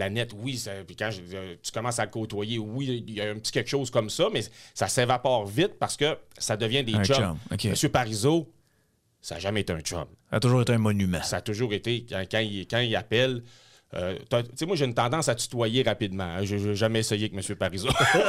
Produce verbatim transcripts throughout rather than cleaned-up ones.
planète, oui, ça, puis quand je, tu commences à le côtoyer, oui, il y a un petit quelque chose comme ça, mais ça s'évapore vite parce que ça devient des un chums. chum. Okay. Monsieur Parizeau, ça n'a jamais été un chum. Ça a toujours été un monument. Ça a toujours été, quand, quand, il, quand il appelle... Euh, tu sais, moi, j'ai une tendance à tutoyer rapidement. Hein. Je n'ai jamais essayé avec M. Parizeau.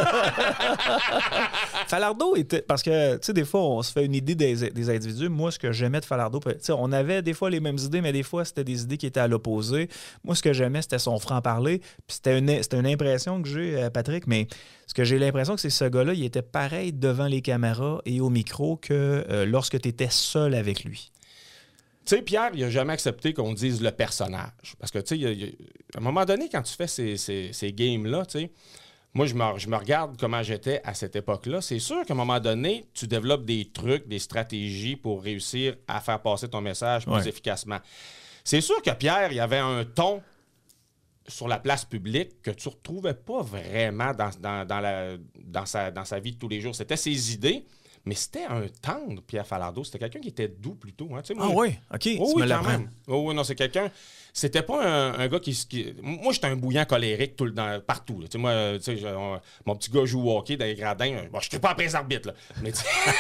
Falardeau était... Parce que, tu sais, des fois, on se fait une idée des, des individus. Moi, ce que j'aimais de Falardeau, tu sais, on avait des fois les mêmes idées, mais des fois, c'était des idées qui étaient à l'opposé. Moi, ce que j'aimais, c'était son franc-parler. Puis c'était une, c'était une impression que j'ai, Patrick, mais ce que j'ai l'impression que c'est ce gars-là, il était pareil devant les caméras et au micro que euh, lorsque tu étais seul avec lui. Tu sais, Pierre, il n'a jamais accepté qu'on dise le personnage. Parce que, tu sais, à un moment donné, quand tu fais ces, ces, ces games-là, tu sais, moi, je me, je me regarde comment j'étais à cette époque-là. C'est sûr qu'à un moment donné, tu développes des trucs, des stratégies pour réussir à faire passer ton message plus ouais. efficacement. C'est sûr que Pierre, il y avait un ton sur la place publique que tu ne retrouvais pas vraiment dans, dans, dans, la, dans, sa, dans sa vie de tous les jours. C'était ses idées. Mais c'était un tendre, Pierre Falardeau. C'était quelqu'un qui était doux plutôt. Hein. Moi, ah oui? OK. Oh, oui, quand même. Oh, oui, non, c'est quelqu'un... C'était pas un, un gars qui, qui... Moi, j'étais un bouillant colérique tout le, dans, partout. Là. Moi, tu sais, mon petit gars joue au hockey dans les gradins. Bon, je suis pas après les arbitres, là. Mais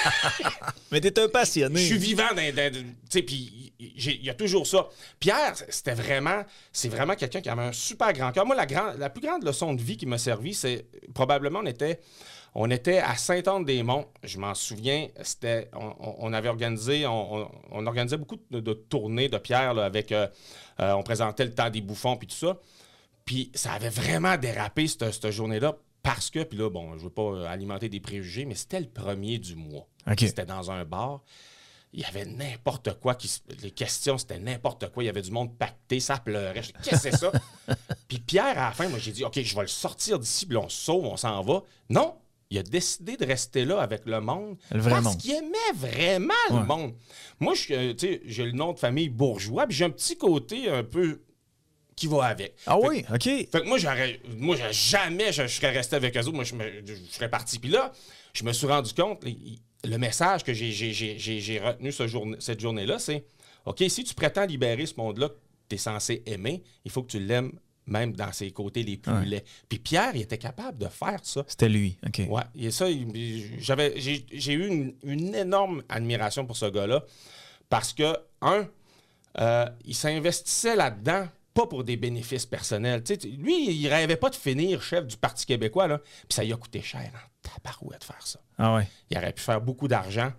mais t'es un passionné. Je suis vivant dans... dans tu sais, puis il y a toujours ça. Pierre, c'était vraiment... C'est vraiment quelqu'un qui avait un super grand cœur. Moi, la, grand, la plus grande leçon de vie qui m'a servi, c'est... Probablement, on était... On était à Saint-Anne-des-Monts, je m'en souviens, c'était, on, on avait organisé, on, on, on organisait beaucoup de, de tournées de Pierre là, avec, euh, euh, on présentait le temps des bouffons puis tout ça, puis ça avait vraiment dérapé cette, cette journée-là parce que, puis là, bon, je veux pas alimenter des préjugés, mais c'était le premier du mois. Okay. C'était dans un bar. Il y avait n'importe quoi. Qui, les questions, c'était n'importe quoi. Il y avait du monde pacté, ça pleurait. Je dis, qu'est-ce que c'est ça? Puis Pierre, à la fin, moi, j'ai dit, OK, je vais le sortir d'ici, puis là, on se sauve, on s'en va. Non! Il a décidé de rester là avec le monde le parce monde. qu'il aimait vraiment ouais. le monde. Moi, je, j'ai le nom de famille bourgeois, puis j'ai un petit côté un peu qui va avec. Ah fait, oui, OK. Fait que moi, j'aurais, moi jamais je, je serais resté avec eux autres. Moi, je, me, je serais parti. Puis là, je me suis rendu compte, le message que j'ai, j'ai, j'ai, j'ai retenu ce journée, cette journée-là, c'est OK, si tu prétends libérer ce monde-là que tu es censé aimer, il faut que tu l'aimes même dans ses côtés les plus ouais. laids. Puis Pierre, il était capable de faire ça. C'était lui, OK. Ouais, et ça, j'avais, j'ai, j'ai eu une, une énorme admiration pour ce gars-là parce que, un, euh, il s'investissait là-dedans pas pour des bénéfices personnels. T'sais, lui, il rêvait pas de finir chef du Parti québécois, là, puis ça lui a coûté cher en tabarouette de faire ça. Ah ouais. Il aurait pu faire beaucoup d'argent,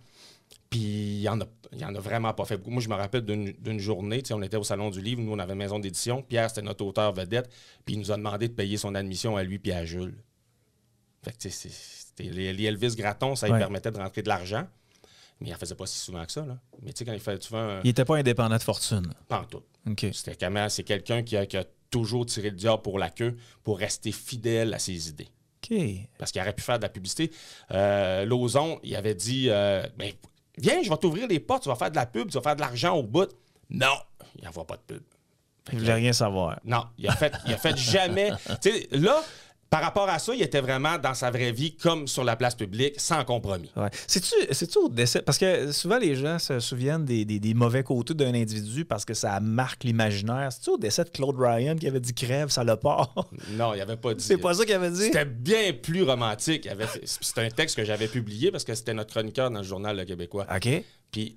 puis il en a, il en a vraiment pas fait beaucoup. Moi, je me rappelle d'une, d'une journée, on était au Salon du Livre, nous, on avait une maison d'édition. Pierre, c'était notre auteur vedette, puis il nous a demandé de payer son admission à lui puis à Jules. Fait que, tu sais, c'était les, les Elvis Gratton, ça lui ouais. permettait de rentrer de l'argent, mais il en faisait pas si souvent que ça, là. Mais tu sais, quand il fait, tu fais un... Il était pas indépendant de fortune. Pas en tout. Okay. C'était quand même, c'est quelqu'un qui a, qui a toujours tiré le diable pour la queue pour rester fidèle à ses idées. Okay. Parce qu'il aurait pu faire de la publicité. Euh, Lauzon, il avait dit euh, ben, viens, je vais t'ouvrir les portes, tu vas faire de la pub, tu vas faire de l'argent au bout. Non, il n'envoie pas de pub. Il voulait rien savoir. Non, il a fait, il a fait jamais. Tu sais, là, par rapport à ça, il était vraiment dans sa vraie vie comme sur la place publique, sans compromis. Ouais. C'est-tu, c'est-tu au décès? Parce que souvent, les gens se souviennent des, des, des mauvais côtés d'un individu parce que ça marque l'imaginaire. C'est-tu au décès de Claude Ryan qui avait dit « crève, ça le part » Non, il n'avait pas dit. C'est pas ça qu'il avait dit? C'était bien plus romantique. Avait fait, c'était un texte que j'avais publié parce que c'était notre chroniqueur dans le journal Le Québécois. OK. Puis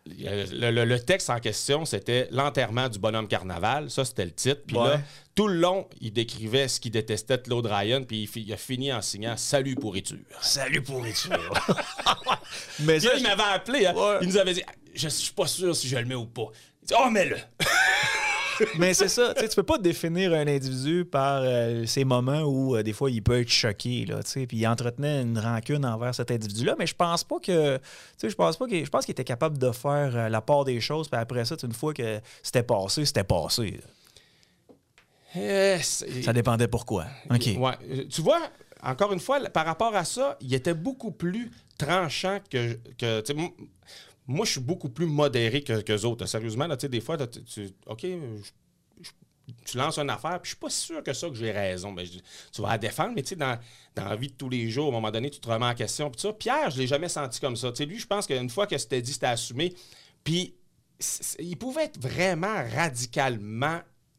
le, le, le texte en question, c'était « L'enterrement du bonhomme carnaval ». Ça, c'était le titre. Puis ouais. là, tout le long, il décrivait ce qu'il détestait de Claude Ryan, puis il, il a fini en signant « Salut pourriture ». Salut pourriture. Mais ça, il m'avait appelé. Hein. Ouais. Il nous avait dit « Je suis pas sûr si je le mets ou pas ». Il dit « Oh, mets-le ». Mais c'est ça, tu peux pas définir un individu par euh, ces moments où euh, des fois il peut être choqué, là, puis il entretenait une rancune envers cet individu-là, mais je pense pas que, je pense pas que, je pense qu'il était capable de faire euh, la part des choses, puis après ça, une fois que c'était passé, c'était passé. Euh, ça dépendait pourquoi. OK. Ouais. Tu vois, encore une fois, par rapport à ça, il était beaucoup plus tranchant que, que tu sais, moi, je suis beaucoup plus modéré que qu'eux autres. Sérieusement, là, tu sais, des fois, tu, tu, OK, je, je, tu lances une affaire, puis je suis pas sûr que ça, que j'ai raison. Ben, je, tu vas la défendre, mais tu sais, dans, dans la vie de tous les jours, à un moment donné, tu te remets en question. Puis ça, Pierre, je l'ai jamais senti comme ça. Tu sais, lui, je pense qu'une fois que c'était dit, c'était assumé. Puis il pouvait être vraiment radicalement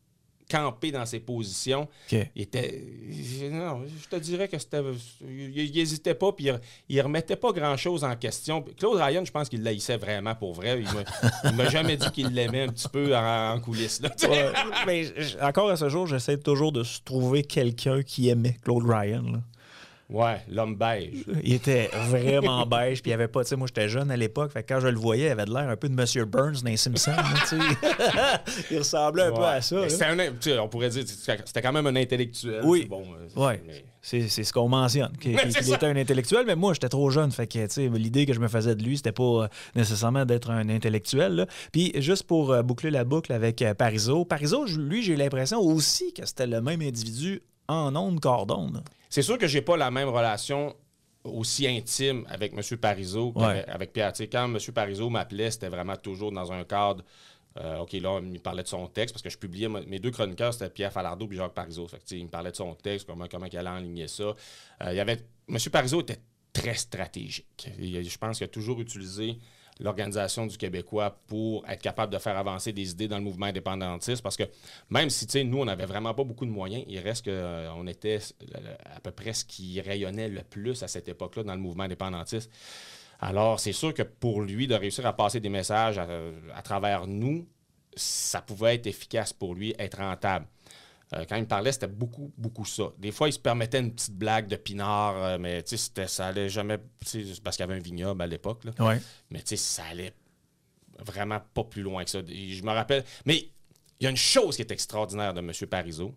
campé dans ses positions. Okay. Il était... Non, je te dirais que c'était... Il n'hésitait pas, puis il ne remettait pas grand-chose en question. Claude Ryan, je pense qu'il l'haïssait vraiment pour vrai. Il ne m'a jamais dit qu'il l'aimait un petit peu en, en coulisses. Là, ouais, mais encore à ce jour, j'essaie toujours de trouver quelqu'un qui aimait Claude Ryan. Là. Ouais, l'homme beige. Il était vraiment beige, puis il avait pas, tu sais, moi j'étais jeune à l'époque, fait que quand je le voyais, il avait de l'air un peu de Monsieur Burns dans les Simpsons, tu sais. Il ressemblait un ouais. peu à ça. C'était un, tu sais, on pourrait dire, c'était quand même un intellectuel. Oui, bon, ouais. Mais... c'est, c'est ce qu'on mentionne, qu'il, qu'il était un intellectuel, mais moi j'étais trop jeune, fait que, tu sais, l'idée que je me faisais de lui, c'était pas nécessairement d'être un intellectuel, là. Puis juste pour euh, boucler la boucle avec euh, Parizeau, Parizeau, lui, j'ai l'impression aussi que c'était le même individu en ondes qu'hors d'ondes. C'est sûr que j'ai pas la même relation aussi intime avec M. Parizeau qu'avec ouais. avec Pierre. Tu sais, quand M. Parizeau m'appelait, c'était vraiment toujours dans un cadre... Euh, OK, là, il me parlait de son texte, parce que je publiais... Mes deux chroniqueurs, c'était Pierre Falardeau et Jacques Parizeau. Fait que, il me parlait de son texte, comment, comment il allait enligner ça. Euh, il y avait... M. Parizeau était très stratégique. Il, je pense qu'il a toujours utilisé l'Organisation du Québécois pour être capable de faire avancer des idées dans le mouvement indépendantiste, parce que même si, tu sais, nous, on n'avait vraiment pas beaucoup de moyens, il reste qu'on euh, était à peu près ce qui rayonnait le plus à cette époque-là dans le mouvement indépendantiste. Alors, c'est sûr que pour lui, de réussir à passer des messages à, à travers nous, ça pouvait être efficace pour lui, être rentable. Euh, quand il me parlait, c'était beaucoup, beaucoup ça. Des fois, il se permettait une petite blague de pinard, euh, mais tu sais, ça allait jamais... Parce qu'il y avait un vignoble à l'époque. Là. Ouais. Mais tu sais, ça allait vraiment pas plus loin que ça. Et je me rappelle... Mais il y a une chose qui est extraordinaire de M. Parizeau,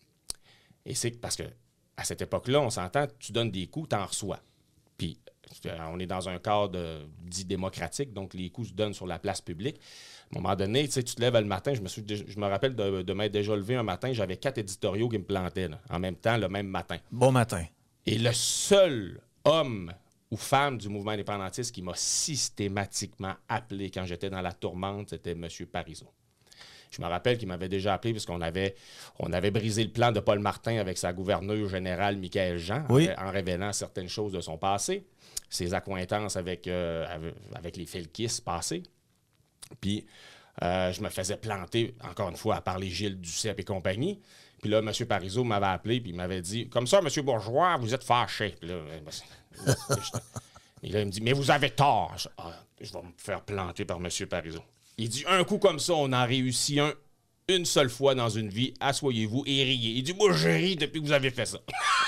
et c'est parce que à cette époque-là, on s'entend, tu donnes des coups, tu en reçois. Puis on est dans un cadre dit démocratique, donc les coups se donnent sur la place publique. À un moment donné, tu sais, tu te lèves le matin, je me, suis, je me rappelle de, de m'être déjà levé un matin, j'avais quatre éditoriaux qui me plantaient là, en même temps, le même matin. Bon matin. Et le seul homme ou femme du mouvement indépendantiste qui m'a systématiquement appelé quand j'étais dans la tourmente, c'était M. Parizeau. Je me rappelle qu'il m'avait déjà appelé parce qu'on avait, on avait brisé le plan de Paul Martin avec sa gouverneure générale, Michaël Jean, oui. en, en révélant certaines choses de son passé, ses accointances avec, euh, avec, avec les Felkis passés. Puis, euh, je me faisais planter, encore une fois, à parler Gilles Duceppe et compagnie. Puis là, M. Parizeau m'avait appelé puis il m'avait dit « Comme ça, M. Bourgeois, vous êtes fâché. » Puis là, ben, et là, il me dit « Mais vous avez tort. » Je, ah, je vais me faire planter par M. Parizeau. Il dit « Un coup comme ça, on en réussit un une seule fois dans une vie. Assoyez-vous et riez. » Il dit « Moi, je ris depuis que vous avez fait ça. »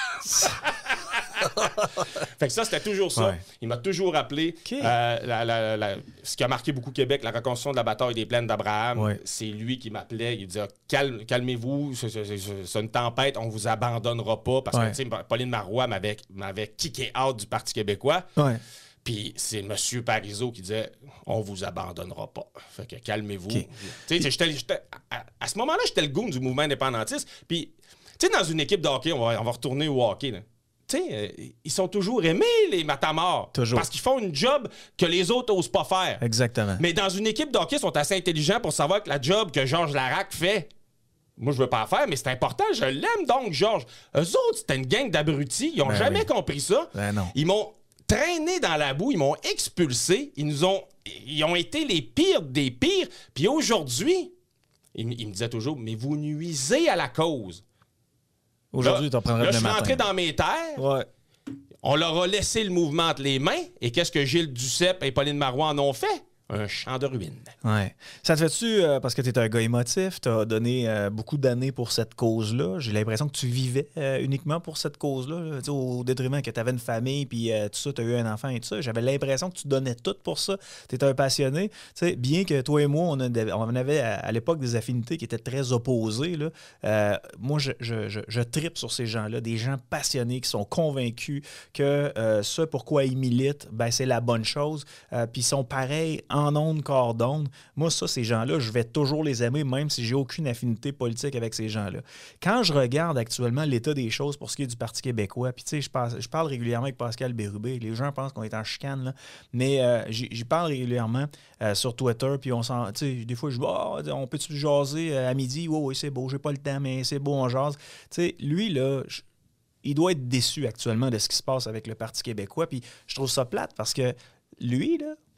Fait que ça, c'était toujours ça. Ouais. Il m'a toujours rappelé okay. euh, la, la, la, ce qui a marqué beaucoup Québec, la reconstruction de la bataille des plaines d'Abraham. Ouais. C'est lui qui m'appelait. Il disait Calme, calmez-vous, c'est, c'est, c'est, c'est une tempête, on vous abandonnera pas. Parce ouais. que, tu sais, Pauline Marois m'avait, m'avait kické out du Parti québécois. Ouais. Puis c'est M. Parizeau qui disait on vous abandonnera pas. Fait que calmez-vous. Okay. Tu sais, j'étais, j'étais, à, à ce moment-là, j'étais le goon du mouvement indépendantiste. Puis, tu sais, dans une équipe de hockey, on va, on va retourner au hockey, là. Tu sais, euh, ils sont toujours aimés, les matamors. Toujours. Parce qu'ils font une job que les autres n'osent pas faire. Exactement. Mais dans une équipe de hockey, ils sont assez intelligents pour savoir que la job que Georges Larac fait, moi, je veux pas la faire, mais c'est important. Je l'aime donc, Georges. Eux autres, c'était une gang d'abrutis. Ils n'ont ben jamais oui. compris ça. Ben non. Ils m'ont traîné dans la boue. Ils m'ont expulsé. Ils nous ont... Ils ont été les pires des pires. Puis aujourd'hui, ils, ils me disaient toujours, mais vous nuisez à la cause. Aujourd'hui, tu en prendrais le matin. Je suis rentré dans mes terres. Ouais. On leur a laissé le mouvement entre les mains. Et qu'est-ce que Gilles Duceppe et Pauline Marois en ont fait? Un champ de ruines. Ouais. Ça te fait-tu, euh, parce que tu es un gars émotif, tu as donné euh, beaucoup d'années pour cette cause-là. J'ai l'impression que tu vivais euh, uniquement pour cette cause-là, là, au détriment que tu avais une famille, puis euh, tout ça, tu as eu un enfant et tout ça. J'avais l'impression que tu donnais tout pour ça. Tu étais un passionné. T'sais, bien que toi et moi, on, a, on avait à, à l'époque des affinités qui étaient très opposées. Là. Euh, moi, je, je, je, je tripe sur ces gens-là, des gens passionnés qui sont convaincus que euh, ce pourquoi ils militent, ben, c'est la bonne chose. Euh, puis ils sont pareils en en ondes qu'hors d'ondes. Moi, ça, ces gens-là, je vais toujours les aimer, même si j'ai aucune affinité politique avec ces gens-là. Quand je regarde actuellement l'état des choses pour ce qui est du Parti québécois, puis tu sais, je, je parle régulièrement avec Pascal Bérubé, les gens pensent qu'on est en chicane, là, mais euh, j'y parle régulièrement euh, sur Twitter, puis on s'en, tu sais, des fois, je dis, oh, on peut-tu jaser à midi? Oui, oui, c'est beau, j'ai pas le temps, mais c'est beau, on jase. Tu sais, lui, là, je, il doit être déçu actuellement de ce qui se passe avec le Parti québécois, puis je trouve ça plate parce que lui, là,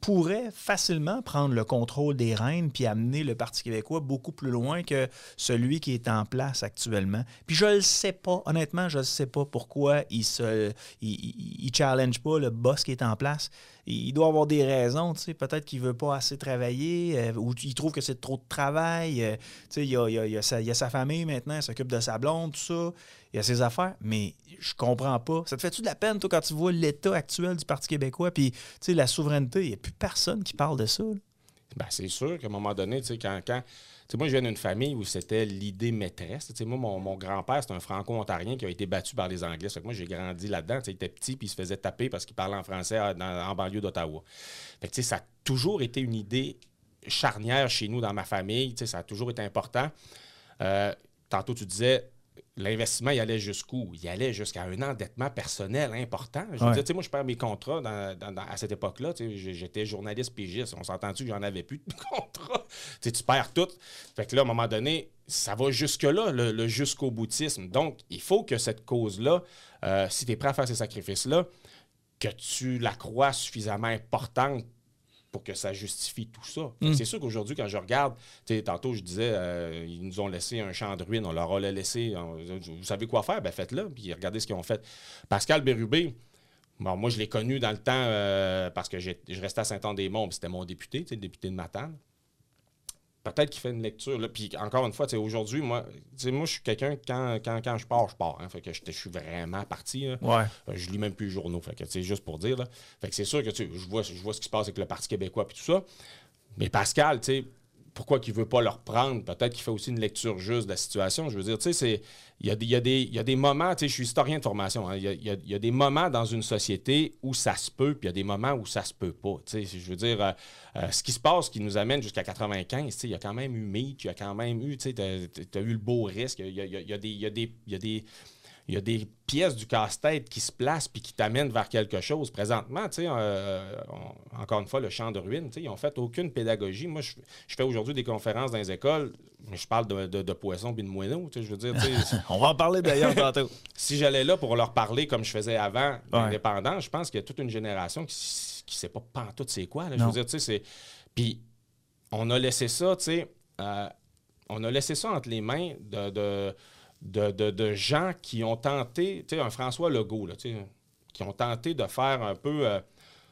pourrait facilement prendre le contrôle des rênes puis amener le Parti québécois beaucoup plus loin que celui qui est en place actuellement. Puis je le sais pas, honnêtement, je ne sais pas pourquoi il se il, il, il challenge pas le boss qui est en place. Il doit avoir des raisons, tu sais, peut-être qu'il veut pas assez travailler euh, ou il trouve que c'est trop de travail. Euh, tu sais, il y a, il y a, il y a sa, il y a sa famille maintenant, il s'occupe de sa blonde, tout ça. Il y a ses affaires, mais je comprends pas. Ça te fait-tu de la peine, toi, quand tu vois l'état actuel du Parti québécois puis, tu sais, la souveraineté, il n'y a plus personne qui parle de ça. Ben, c'est sûr qu'à un moment donné, tu sais, quand... quand... T'sais, moi, je viens d'une famille où c'était l'idée maîtresse. T'sais, moi, mon, mon grand-père, c'est un franco-ontarien qui a été battu par les Anglais. Fait que moi, j'ai grandi là-dedans. T'sais, il était petit puis il se faisait taper parce qu'il parlait en français à, dans, en banlieue d'Ottawa. Fait que, ça a toujours été une idée charnière chez nous, dans ma famille. Ça a toujours été important. Euh, tantôt, tu disais, l'investissement, il allait jusqu'où? Il allait jusqu'à un endettement personnel important. Je veux ouais. dire, moi, je perds mes contrats dans, dans, dans, à cette époque-là. J'étais journaliste pigiste. On s'entend-tu que j'en avais plus de contrats? Tu perds tout. Fait que là, à un moment donné, ça va jusque-là, le, le jusqu'au boutisme. Donc, il faut que cette cause-là, euh, si tu es prêt à faire ces sacrifices-là, que tu la crois suffisamment importante pour que ça justifie tout ça. Mm. C'est sûr qu'aujourd'hui, quand je regarde, tantôt je disais, euh, ils nous ont laissé un champ de ruines, on leur a laissé, on, vous savez quoi faire? Ben faites-le, puis regardez ce qu'ils ont fait. Pascal Bérubé, bon, moi je l'ai connu dans le temps euh, parce que j'ai, je restais à Saint-Anne-des-Monts, puis c'était mon député, le député de Matane. Peut-être qu'il fait une lecture. Là. Puis encore une fois, aujourd'hui, moi, moi je suis quelqu'un, quand, quand, quand je pars, je pars. Hein. Fait que je, je suis vraiment parti. Là. Ouais. Euh, je lis même plus les journaux. Fait que c'est juste pour dire. Là. Fait que c'est sûr que je vois, je vois ce qui se passe avec le Parti québécois et tout ça. Mais Pascal, tu sais, pourquoi qu'il ne veut pas le reprendre? Peut-être qu'il fait aussi une lecture juste de la situation. Je veux dire, tu sais, il y a, y, a y a des moments, tu sais, je suis historien de formation, il hein, y, a, y a des moments dans une société où ça se peut, puis il y a des moments où ça se peut pas. Tu sais, je veux dire, euh, euh, ce qui se passe, qui nous amène jusqu'à quatre-vingt-quinze, tu sais, il y a quand même eu Meade, il y a quand même eu, tu sais, tu as eu le beau risque, il y a, y a, y a des... Y a des, y a des Il y a des pièces du casse-tête qui se placent puis qui t'amènent vers quelque chose. Présentement, tu sais, euh, on, encore une fois, le champ de ruines, tu sais, ils n'ont fait aucune pédagogie. Moi, je, je fais aujourd'hui des conférences dans les écoles, mais je parle de, de, de poissons et de moineaux, tu sais, je veux dire... Tu sais, on va en parler d'ailleurs tantôt. Si j'allais là pour leur parler comme je faisais avant l'indépendance, ouais. Je pense qu'il y a toute une génération qui ne sait pas pantoute c'est quoi. Là, je veux dire, tu sais, c'est... Puis, on a laissé ça, tu sais, euh, on a laissé ça entre les mains de... de De, de, de gens qui ont tenté, tu sais, un François Legault, là, qui ont tenté de faire un peu, euh,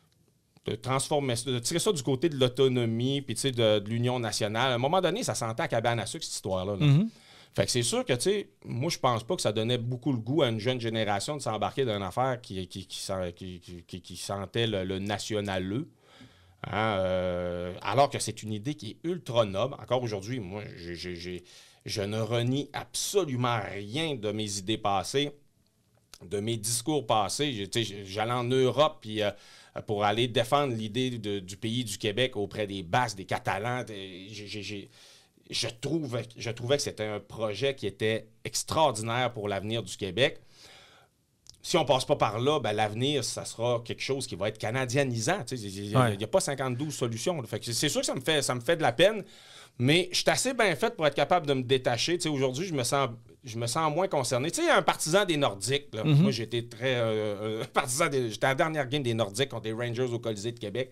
de transformer ça, de tirer ça du côté de l'autonomie, puis de, de l'Union nationale. À un moment donné, ça sentait à cabane à sucre, cette histoire-là. Là. Mm-hmm. Fait que c'est sûr que, tu sais, moi, je pense pas que ça donnait beaucoup le goût à une jeune génération de s'embarquer dans une affaire qui, qui, qui, qui, qui, qui, qui sentait le, le nationaleux. Hein, euh, alors que c'est une idée qui est ultra noble. Encore aujourd'hui, moi, j'ai... j'ai, j'ai je ne renie absolument rien de mes idées passées, de mes discours passés. J'allais en Europe puis, euh, pour aller défendre l'idée de, du pays du Québec auprès des Basques, des Catalans. J'ai, j'ai, je, trouve, je trouvais que c'était un projet qui était extraordinaire pour l'avenir du Québec. Si on ne passe pas par là, ben, l'avenir, ça sera quelque chose qui va être canadianisant. Il n'y a, ouais. a pas cinquante-douze solutions. Fait que c'est sûr que ça me fait, ça me fait de la peine. Mais je suis assez bien fait pour être capable de me détacher. T'sais, aujourd'hui, je me sens je me sens moins concerné. Tu sais, un partisan des Nordiques. Là. Mm-hmm. Moi, j'étais très euh, partisan des, j'étais à la dernière game des Nordiques contre les Rangers au Colisée de Québec.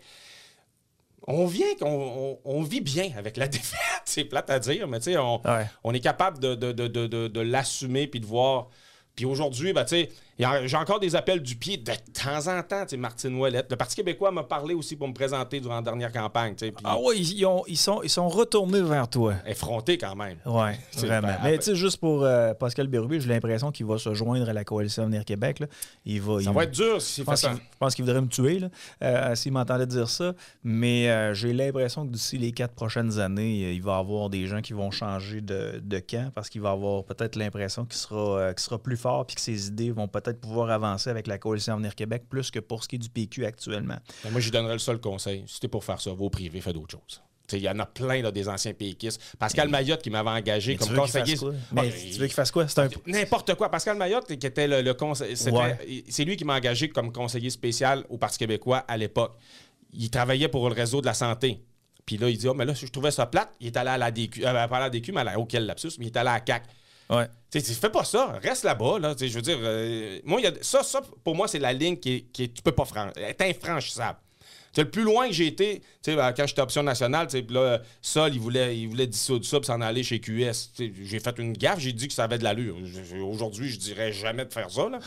On vient, on, on, on vit bien avec la défaite. C'est plate à dire, mais tu sais, on, ouais. on est capable de, de, de, de, de, de l'assumer puis de voir. Puis aujourd'hui, ben, tu sais, j'ai encore des appels du pied de temps en temps, tu sais, Martine Ouellette. Le Parti québécois m'a parlé aussi pour me présenter durant la dernière campagne, tu sais. Ah oui, ils, ont, ils, sont, ils sont retournés vers toi. Effrontés quand même. Oui, vraiment. Ben, mais tu sais, juste pour euh, Pascal Bérubé, j'ai l'impression qu'il va se joindre à la Coalition Avenir Québec. Là. Il va, ça il, va être dur s'il fait ça. Je pense qu'il voudrait me tuer, là, euh, s'il m'entendait dire ça. Mais euh, j'ai l'impression que d'ici les quatre prochaines années, il va y avoir des gens qui vont changer de, de camp parce qu'il va avoir peut-être l'impression qu'il sera, euh, qu'il sera plus fort puis que ses idées vont peut-être pouvoir avancer avec la Coalition Avenir Québec plus que pour ce qui est du P Q actuellement. Ben moi, je lui donnerais le seul conseil. Si t'es pour faire ça, va au privé, fais d'autres choses. Il y en a plein là, des anciens péquistes. Pascal mais, Mayotte qui m'avait engagé comme conseiller. Mais oh, tu veux qu'il fasse quoi? C'est un... N'importe quoi. Pascal Mayotte qui était le, le conseiller. Ouais. C'est lui qui m'a engagé comme conseiller spécial au Parti québécois à l'époque. Il travaillait pour le réseau de la santé. Puis là, il dit, oh, mais là, je trouvais ça plate. Il est allé à la D Q. Euh, pas à la D Q, mais à la... oh, quel lapsus, mais il est allé à la C A Q. Ouais. Tu fais pas ça, reste là-bas. Là, je veux dire, euh, moi, y a, ça, ça, pour moi, c'est la ligne qui, est, qui est, tu peux pas franchir. Elle est infranchissable. T'sais, le plus loin que j'ai été, quand j'étais option nationale, là, Sol, il voulait, il voulait dissoudre ça et s'en aller chez Q S. T'sais, j'ai fait une gaffe, j'ai dit que ça avait de l'allure. Aujourd'hui, je dirais jamais de faire ça. Là.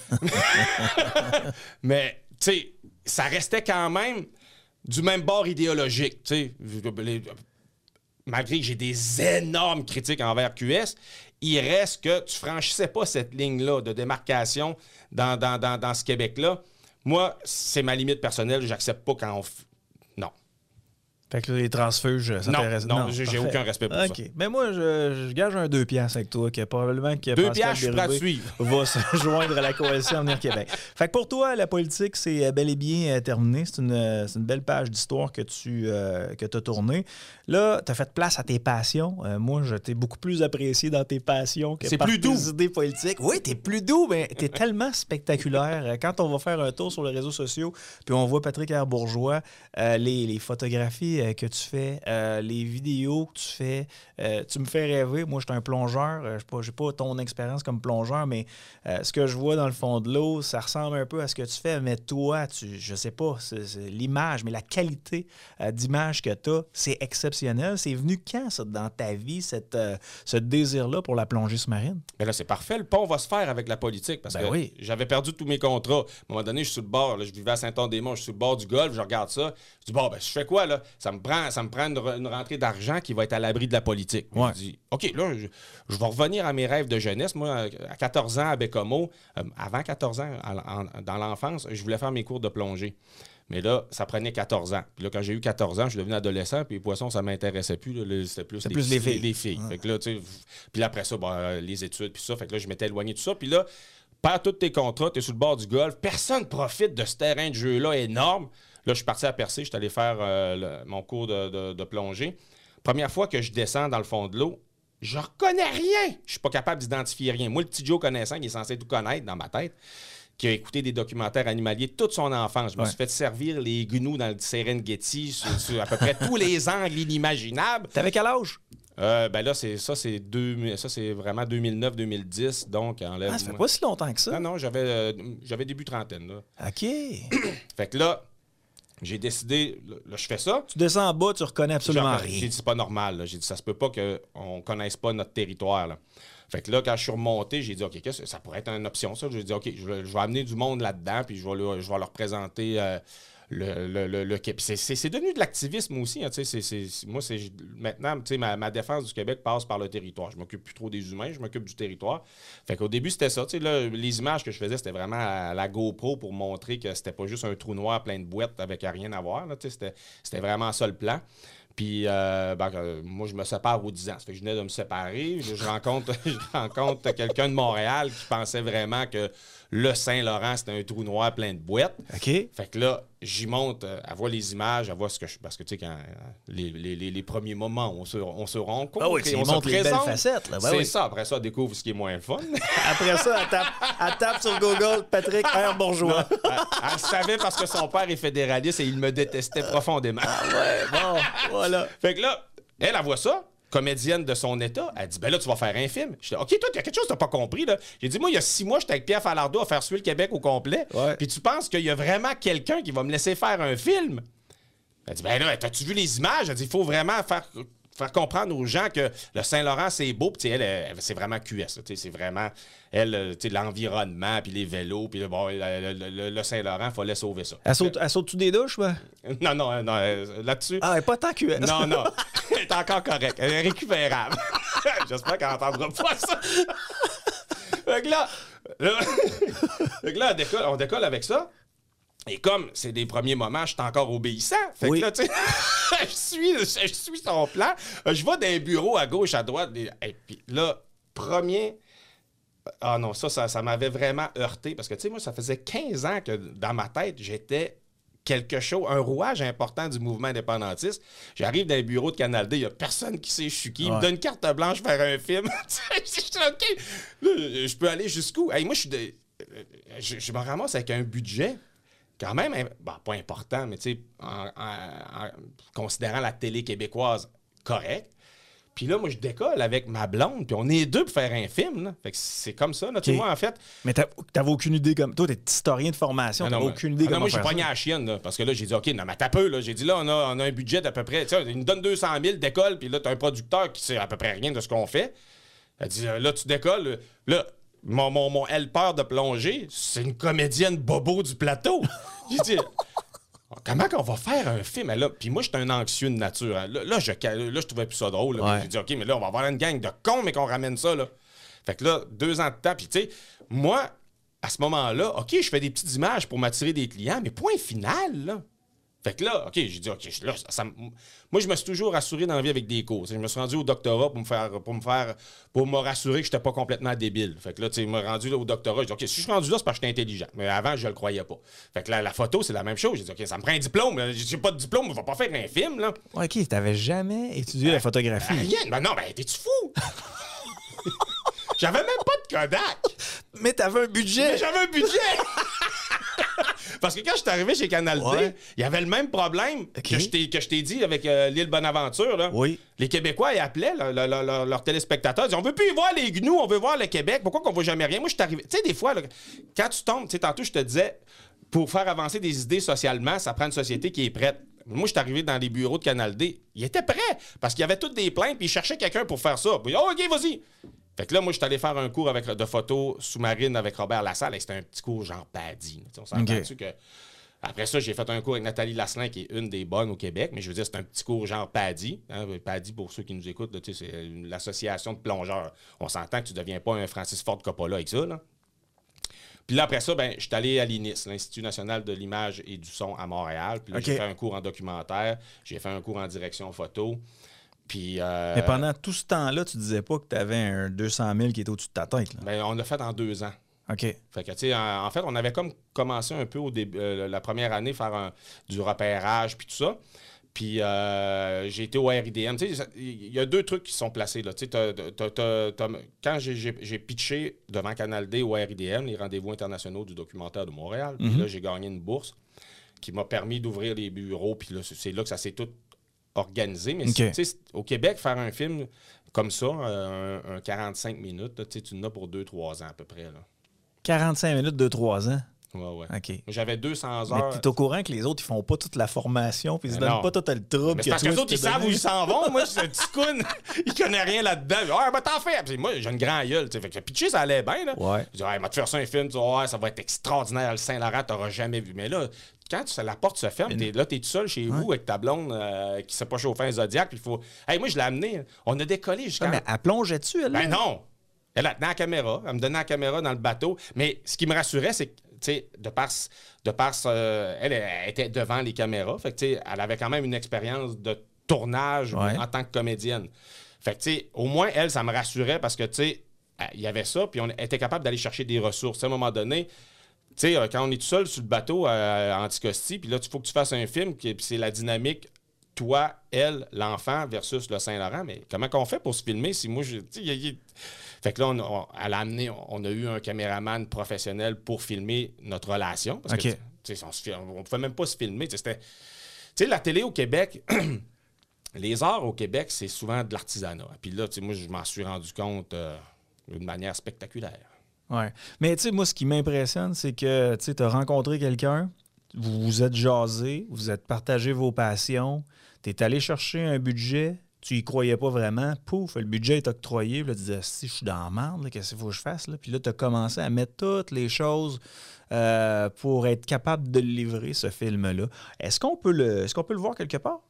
Mais, tu sais, ça restait quand même du même bord idéologique. Les, malgré que j'ai des énormes critiques envers Q S, il reste que tu franchissais pas cette ligne-là de démarcation dans, dans, dans, dans ce Québec-là. Moi, c'est ma limite personnelle. J'accepte pas quand on... F... Non. Fait que là, les transfuges, ça t'intéresse? Non, non, j'ai parfait. Aucun respect pour okay. ça. Mais moi, je, je gage un deux piastres avec toi, que probablement que deux piastres, je suis prêt à te suivre. Va se joindre à la coalition Avenir Québec. Fait que pour toi, la politique, c'est bel et bien terminé. C'est une, c'est une belle page d'histoire que tu euh, que as tournée. Là, tu as fait place à tes passions. Euh, moi, je t'ai beaucoup plus apprécié dans tes passions que c'est par plus tes doux. idées politiques. Oui, t'es plus doux, mais t'es tellement spectaculaire. Quand on va faire un tour sur les réseaux sociaux, puis on voit Patrick Aire-Bourgeois, euh, les, les photographies euh, que tu fais, Euh, les vidéos que tu fais, euh, tu me fais rêver. Moi, je suis un plongeur. Euh, je n'ai pas, pas ton expérience comme plongeur, mais euh, ce que je vois dans le fond de l'eau, ça ressemble un peu à ce que tu fais. Mais toi, tu, je sais pas, c'est, c'est l'image, mais la qualité euh, d'image que tu as, c'est exceptionnel. C'est venu quand, ça, dans ta vie, cette, euh, ce désir-là pour la plongée sous-marine? Mais là, c'est parfait. Le pont va se faire avec la politique parce ben que oui. J'avais perdu tous mes contrats. À un moment donné, je suis sur le bord. Là, je vivais à Saint-Anne-des-Monts. Je suis sur le bord du golfe. Je regarde ça. Je dis, bon, ben, je fais quoi, là? Ça me prend, ça me prend une, une rentrée d'argent qui va être à l'abri de la politique. Ouais. Je dis, OK, là, je, je vais revenir à mes rêves de jeunesse. Moi, à quatorze ans, à Bécomo, euh, avant quatorze ans, en, en, dans l'enfance, je voulais faire mes cours de plongée. Mais là, ça prenait quatorze ans. Puis là, quand j'ai eu quatorze ans, je suis devenu adolescent, puis les poissons, ça ne m'intéressait plus. Là. C'était plus, les, plus les filles. Les filles. Ouais. Fait que là, tu sais, puis après ça, bon, les études, puis ça. Fait que là, je m'étais éloigné de tout ça. Puis là, perds tous tes contrats, tu es sur le bord du golfe. Personne ne profite de ce terrain de jeu-là énorme. Là, je suis parti à Percé, je suis allé faire euh, le, mon cours de, de, de plongée. Première fois que je descends dans le fond de l'eau, je reconnais rien. Je suis pas capable d'identifier rien. Moi, le petit Joe connaissant, qui est censé tout connaître dans ma tête, qui a écouté des documentaires animaliers toute son enfance. Je me ouais. suis fait servir les gnous dans le Serengeti sur, sur à peu près tous les angles inimaginables. T'avais quel âge? Euh, ben là, c'est, ça, c'est deux, ça, c'est vraiment deux mille neuf deux mille dix. Donc, enlève. Ah, ça fait pas si longtemps que ça. Non, non, j'avais, euh, j'avais début trentaine. Là. OK. Fait que là, j'ai décidé, là, je fais ça. Tu descends en bas, tu reconnais absolument Genre, rien. J'ai dit, c'est pas normal. Là. J'ai dit, ça se peut pas qu'on ne connaisse pas notre territoire. Là. Fait que là, quand je suis remonté, j'ai dit, OK, qu'est-ce que ça pourrait être une option, ça. J'ai dit, OK, je vais, je vais amener du monde là-dedans, puis je vais, leur, je vais leur présenter euh, le, le, le, le Québec. C'est, c'est, c'est devenu de l'activisme aussi. Hein, c'est, c'est, c'est, moi, c'est, maintenant, ma, ma défense du Québec passe par le territoire. Je m'occupe plus trop des humains, je m'occupe du territoire. Fait qu'au début, c'était ça. Là, les images que je faisais, c'était vraiment à la GoPro pour montrer que c'était pas juste un trou noir plein de boîtes avec rien à voir. Là, c'était, c'était vraiment ça le plan. Puis, euh, ben, euh, moi, je me sépare aux dix ans. Ça fait que je venais de me séparer. Je, je, rencontre, je rencontre quelqu'un de Montréal qui pensait vraiment que le Saint-Laurent, c'était un trou noir plein de boîtes. OK. Fait que là, j'y monte, euh, elle voit les images, elle voit ce que je... Parce que, tu sais, quand les, les, les, les premiers moments, on se, on se rencontre. Ah oui, on montre les belles facettes. Là. Ben c'est oui. ça. Après ça, elle découvre ce qui est moins fun. Après ça, elle tape, elle tape sur Google Patrick Aire-Bourgeois. Elle, elle savait parce que son père est fédéraliste et il me détestait profondément. Ah ouais, bon, voilà. Fait que là, elle, elle voit ça. Comédienne de son état, elle dit, ben là, tu vas faire un film. Je dis, OK, toi, il y a quelque chose que tu n'as pas compris, là. J'ai dit, moi, il y a six mois, j'étais avec Pierre Falardeau à faire suer le Québec au complet. Ouais. Puis tu penses qu'il y a vraiment quelqu'un qui va me laisser faire un film? Elle dit, ben là, t'as-tu vu les images? Elle dit, il faut vraiment faire, faire comprendre aux gens que le Saint-Laurent, c'est beau. Puis elle, elle, elle, c'est vraiment Q S. C'est vraiment, elle, l'environnement, puis les vélos, puis bon, le, le, le Saint-Laurent, il fallait sauver ça. Elle saute, elle saute-tu des douches, ouais? Non, non, non, là-dessus. Ah, elle n'est pas tant Q S. Non, non. Elle est encore correcte. Elle est récupérable. J'espère qu'elle n'entendra pas ça. Fait que là, là, fait que là on, décolle, on décolle avec ça. Et comme c'est des premiers moments, je suis encore obéissant. Fait oui. que là, tu sais, je suis, je suis son plan. Je vais dans les bureaux à gauche, à droite. Et puis là, premier... Ah non, ça, ça, ça m'avait vraiment heurté. Parce que, tu sais, moi, ça faisait quinze ans que dans ma tête, j'étais quelque chose, un rouage important du mouvement indépendantiste. J'arrive dans les bureaux de Canal D, il n'y a personne qui sait je suis qui. Ouais. Il me donne une carte blanche faire un film. Je suis OK. Là, je peux aller jusqu'où? Hey, moi, je suis de... je, je me ramasse avec un budget quand même, bon, pas important, mais tu sais, en, en, en considérant la télé québécoise correcte. Puis là, moi, je décolle avec ma blonde, puis on est deux pour faire un film. Là. Fait que c'est comme ça. Là. Okay. Moi, en fait... Mais t'avais aucune idée comme... Toi, t'es historien de formation, t'avais aucune idée ah, comment non, moi, faire j'ai pogné ça. à la chienne, là, parce que là, j'ai dit, OK, non, mais t'as peu, là. J'ai dit, là, on a, on a un budget d'à peu près... Tu sais, il nous donne deux cent mille, décolle, puis là, t'as un producteur qui sait à peu près rien de ce qu'on fait. Elle dit, là, tu décolles. Là, mon, mon, mon helper de plongée, c'est une comédienne bobo du plateau. J'ai dit... Comment qu'on va faire un film? Là, puis moi, j'étais un anxieux de nature. Hein. Là, là, je, là, je trouvais plus ça drôle. Ouais. J'ai dit, OK, mais là, on va avoir une gang de cons, mais qu'on ramène ça. Là. Fait que là, deux ans de temps. Puis, tu sais, moi, à ce moment-là, OK, je fais des petites images pour m'attirer des clients, mais point final, là. Fait que là, OK, j'ai dit, OK, là, ça, ça, moi, je me suis toujours rassuré dans la vie avec des cours. Je me suis rendu au doctorat pour me faire, pour me faire, pour me rassurer que je n'étais pas complètement débile. Fait que là, tu sais, je me suis rendu là, au doctorat. J'ai dit, OK, si je suis rendu là, c'est parce que j'étais intelligent. Mais avant, je le croyais pas. Fait que là, la photo, c'est la même chose. J'ai dit, OK, ça me prend un diplôme. J'ai pas de diplôme, on va pas faire un film, là. OK, t'avais jamais étudié euh, la photographie. Rien. Ben non, ben, t'es-tu fou? J'avais même pas de Kodak. Mais t'avais un budget. Mais j'avais un budget. Parce que quand je suis arrivé chez Canal D, ouais. il y avait le même problème okay. que je t'ai dit avec euh, l'île Bonaventure. Là. Oui. Les Québécois, ils appelaient là, là, là, là, leurs téléspectateurs. Ils disaient, on veut plus y voir les gnous, on veut voir le Québec. Pourquoi qu'on voit jamais rien? Moi, je suis arrivé. Tu sais, des fois, là, quand tu tombes, tu sais, tantôt, je te disais, pour faire avancer des idées socialement, ça prend une société qui est prête. Moi, je suis arrivé dans les bureaux de Canal D. Ils étaient prêts parce qu'il y avait toutes des plaintes, puis ils cherchaient quelqu'un pour faire ça. Puis, oh, OK, vas-y. Fait que là, moi, je suis allé faire un cours avec, de photos sous-marines avec Robert Lassalle. Et c'était un petit cours genre paddy. On s'entend okay. dessus que... Après ça, j'ai fait un cours avec Nathalie Lasselin, qui est une des bonnes au Québec. Mais je veux dire, c'est un petit cours genre paddy. Hein? Paddy, pour ceux qui nous écoutent, là, c'est l'association de plongeurs. On s'entend que tu ne deviens pas un Francis Ford Coppola avec ça. Là. Puis là, après ça, ben, je suis allé à l'I N I S, l'Institut national de l'image et du son à Montréal. Puis là, okay. j'ai fait un cours en documentaire. J'ai fait un cours en direction photo. Puis, euh... Mais pendant tout ce temps-là, tu disais pas que tu avais un deux cent mille qui était au-dessus de ta tête. Là. Ben, on l'a fait en deux ans. OK. Fait que, tu sais, en, en fait, on avait comme commencé un peu au début, euh, la première année, faire un, du repérage, puis tout ça. Puis, euh, j'ai été au R I D M. Tu sais, il y a deux trucs qui sont placés, là. Tu sais, t'as, t'as, t'as, t'as, quand j'ai, j'ai, j'ai pitché devant Canal D au R I D M, les rendez-vous internationaux du documentaire de Montréal, puis mm-hmm. là, j'ai gagné une bourse qui m'a permis d'ouvrir les bureaux, puis là, c'est là que ça s'est tout organisé. Mais okay. tu sais, au Québec, faire un film comme ça, un, un quarante-cinq minutes, là, tu en as pour deux trois ans à peu près, là. quarante-cinq minutes, deux trois ans. Ouais, ouais. OK. J'avais deux cents heures. Mais t'es au courant que les autres, ils font pas toute la formation, puis ils se donnent pas tout le trouble. Mais c'est parce que les autres, ils savent où ils s'en vont. Moi, c'est un petit coon. Il connaît rien là-dedans. Ah, ben t'en fais. Puis moi, j'ai une grande gueule. Fait que pitcher, ça allait bien. Là. Ouais. Je dis, ah, m'a te faire ça un film. Tu vois, ouais, ça va être extraordinaire. Le Saint-Laurent, t'auras jamais vu. Mais là, quand tu, la porte se ferme, t'es, là, t'es tout seul chez ouais. vous avec ta blonde euh, qui s'est pas chauffé un Zodiac. Puis il faut. Hey, moi, je l'ai amené. On a décollé jusqu'à. Ouais, mais elle plongeait-tu, elle? Ben non. Elle tenait la caméra. Elle me donnait la caméra dans le bateau. Mais ce qui me rassurait, c'est que, tu sais, de par, de par euh, elle, elle était devant les caméras. Fait que, tu sais, elle avait quand même une expérience de tournage ouais. en tant que comédienne. Fait que, tu sais, au moins, elle, ça me rassurait parce que, tu sais, il y avait ça, puis on était capable d'aller chercher des ressources. À un moment donné, tu sais, quand on est tout seul sur le bateau à Anticosti, puis là, il faut que tu fasses un film, puis c'est la dynamique toi, elle, l'enfant versus le Saint-Laurent. Mais comment qu'on fait pour se filmer si moi, je... Y a, y... Fait que là, on, on, elle a amené, on a eu un caméraman professionnel pour filmer notre relation. Parce okay. que, on ne pouvait même pas se filmer. Tu sais, la télé au Québec, les arts au Québec, c'est souvent de l'artisanat. Puis là, moi, je m'en suis rendu compte euh, d'une manière spectaculaire. Oui. Mais tu sais, moi, ce qui m'impressionne, c'est que tu as rencontré quelqu'un, vous vous êtes jasé, vous êtes partagé vos passions, tu es allé chercher un budget, tu y croyais pas vraiment, pouf, le budget est octroyé, puis là, tu disais, si je suis dans la merde, qu'est-ce qu'il faut que je fasse? Là? Puis là, tu as commencé à mettre toutes les choses euh, pour être capable de livrer ce film-là. Est-ce qu'on peut le, est-ce qu'on peut le voir quelque part?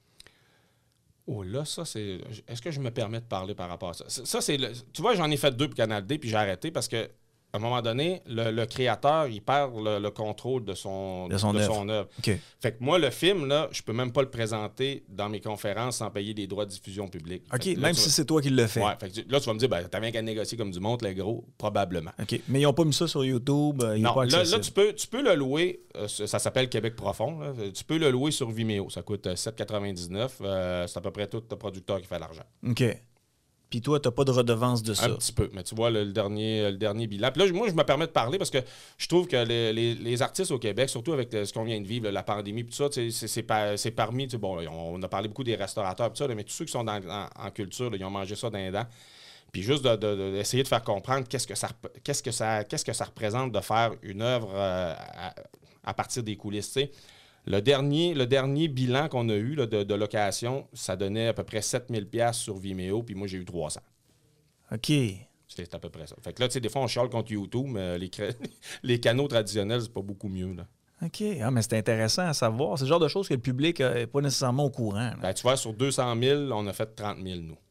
Oh là, ça, c'est... Est-ce que je me permets de parler par rapport à ça? Ça, c'est... Le... Tu vois, j'en ai fait deux pour Canal D, puis j'ai arrêté parce que à un moment donné, le, le créateur, il perd le, le contrôle de son, de son de œuvre. Son œuvre. Okay. Fait que moi, le film, là, je peux même pas le présenter dans mes conférences sans payer des droits de diffusion publique. OK, là, même si vas... c'est toi qui le fais. Ouais, fait que là, tu vas me dire, ben, t'as rien qu'à négocier comme du monde, les gros, probablement. OK, mais ils n'ont pas mis ça sur YouTube, il non, pas là, là, tu peux, tu peux le louer, euh, ça s'appelle Québec Profond, là. Tu peux le louer sur Vimeo, ça coûte sept quatre-vingt-dix-neuf, euh, c'est à peu près tout le producteur qui fait l'argent. OK. puis toi, tu n'as pas de redevance de ça. Un petit peu, mais tu vois, le, le dernier, le dernier bilan. Puis là, moi, je me permets de parler parce que je trouve que les, les, les artistes au Québec, surtout avec le, ce qu'on vient de vivre, la pandémie, tout ça, c'est, c'est, par, c'est parmi, bon, on a parlé beaucoup des restaurateurs, tout ça, mais tous ceux qui sont dans, en, en culture, là, ils ont mangé ça dans les dents. Puis juste de, de, de, d'essayer de faire comprendre qu'est-ce que ça, qu'est-ce que ça, qu'est-ce que ça représente de faire une œuvre euh, à, à partir des coulisses, tu sais. Le dernier, le dernier bilan qu'on a eu là, de, de location, ça donnait à peu près sept mille dollars sur Vimeo, puis moi, j'ai eu trois cents. OK. C'est à peu près ça. Fait que là, tu sais, des fois, on chiale contre YouTube, mais les, les canaux traditionnels, c'est pas beaucoup mieux, là. OK. Ah, mais c'est intéressant à savoir. C'est le genre de choses que le public n'est pas nécessairement au courant. Ben, tu vois, sur deux cent mille, on a fait trente mille, nous.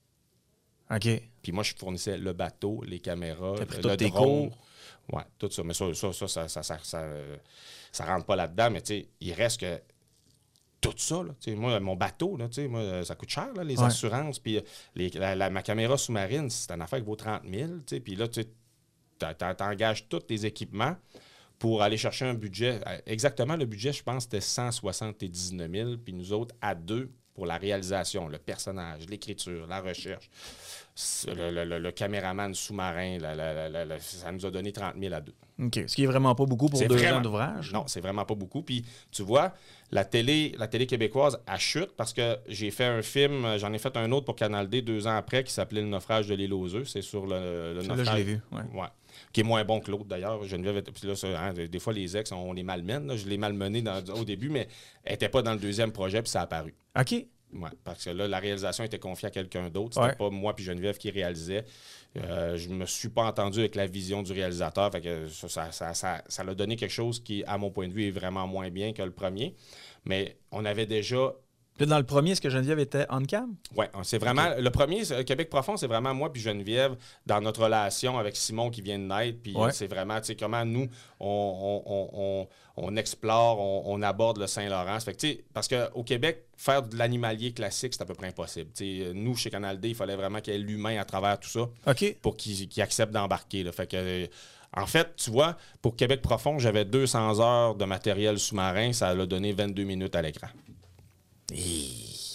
OK. Puis moi, je fournissais le bateau, les caméras, le, le tes drone. Ouais, tout ça. Mais ça, ça, ça, ça, ça, ça, ça, ça rentre pas là-dedans. Mais tu sais, il reste que tout ça, là. Tu sais, moi, mon bateau, là, tu sais, moi, ça coûte cher, là, les ouais. assurances. Puis les, la, la, ma caméra sous-marine, c'est une affaire qui vaut trente mille. Tu sais, puis là, tu t'engages tous tes équipements pour aller chercher un budget. Exactement, le budget, je pense, c'était cent soixante-dix-neuf mille. Puis nous autres, à deux, pour la réalisation, le personnage, l'écriture, la recherche, le, le, le, le caméraman sous-marin, la, la, la, la, ça nous a donné trente mille à deux. OK. Ce qui est vraiment pas beaucoup pour c'est deux vraiment, ans d'ouvrage. Non, c'est vraiment pas beaucoup. Puis, tu vois, la télé, la télé québécoise, elle chute parce que j'ai fait un film, j'en ai fait un autre pour Canal D deux ans après qui s'appelait Le naufrage de l'île aux œufs. C'est sur le, le naufrage. Là, je l'ai vu, ouais. ouais. Qui est moins bon que l'autre, d'ailleurs. Geneviève, puis là, ça, hein, des fois, les ex, on les malmène. Là. Je l'ai malmené dans, au début, mais elle n'était pas dans le deuxième projet, puis ça a apparu. OK. Ouais, parce que là, la réalisation était confiée à quelqu'un d'autre. C'était ouais. pas moi puis Geneviève qui réalisait. Euh, je me suis pas entendu avec la vision du réalisateur. Fait que ça, ça, ça, ça, ça l'a donné quelque chose qui, à mon point de vue, est vraiment moins bien que le premier. Mais on avait déjà... Dans le premier, est-ce que Geneviève était on-cam? Oui, c'est vraiment... Okay. Le premier, Québec profond, c'est vraiment moi puis Geneviève dans notre relation avec Simon qui vient de naître. Puis ouais. c'est vraiment, tu sais, comment nous, on, on, on, on explore, on, on aborde le Saint-Laurent. Fait que, tu sais, parce qu'au Québec, faire de l'animalier classique, c'est à peu près impossible. Tu sais, nous, chez Canal D, il fallait vraiment qu'il y ait l'humain à travers tout ça okay. pour qu'il, qu'il accepte d'embarquer. Là. Fait que... En fait, tu vois, pour Québec profond, j'avais deux cents heures de matériel sous-marin. Ça l'a donné vingt-deux minutes à l'écran. Et...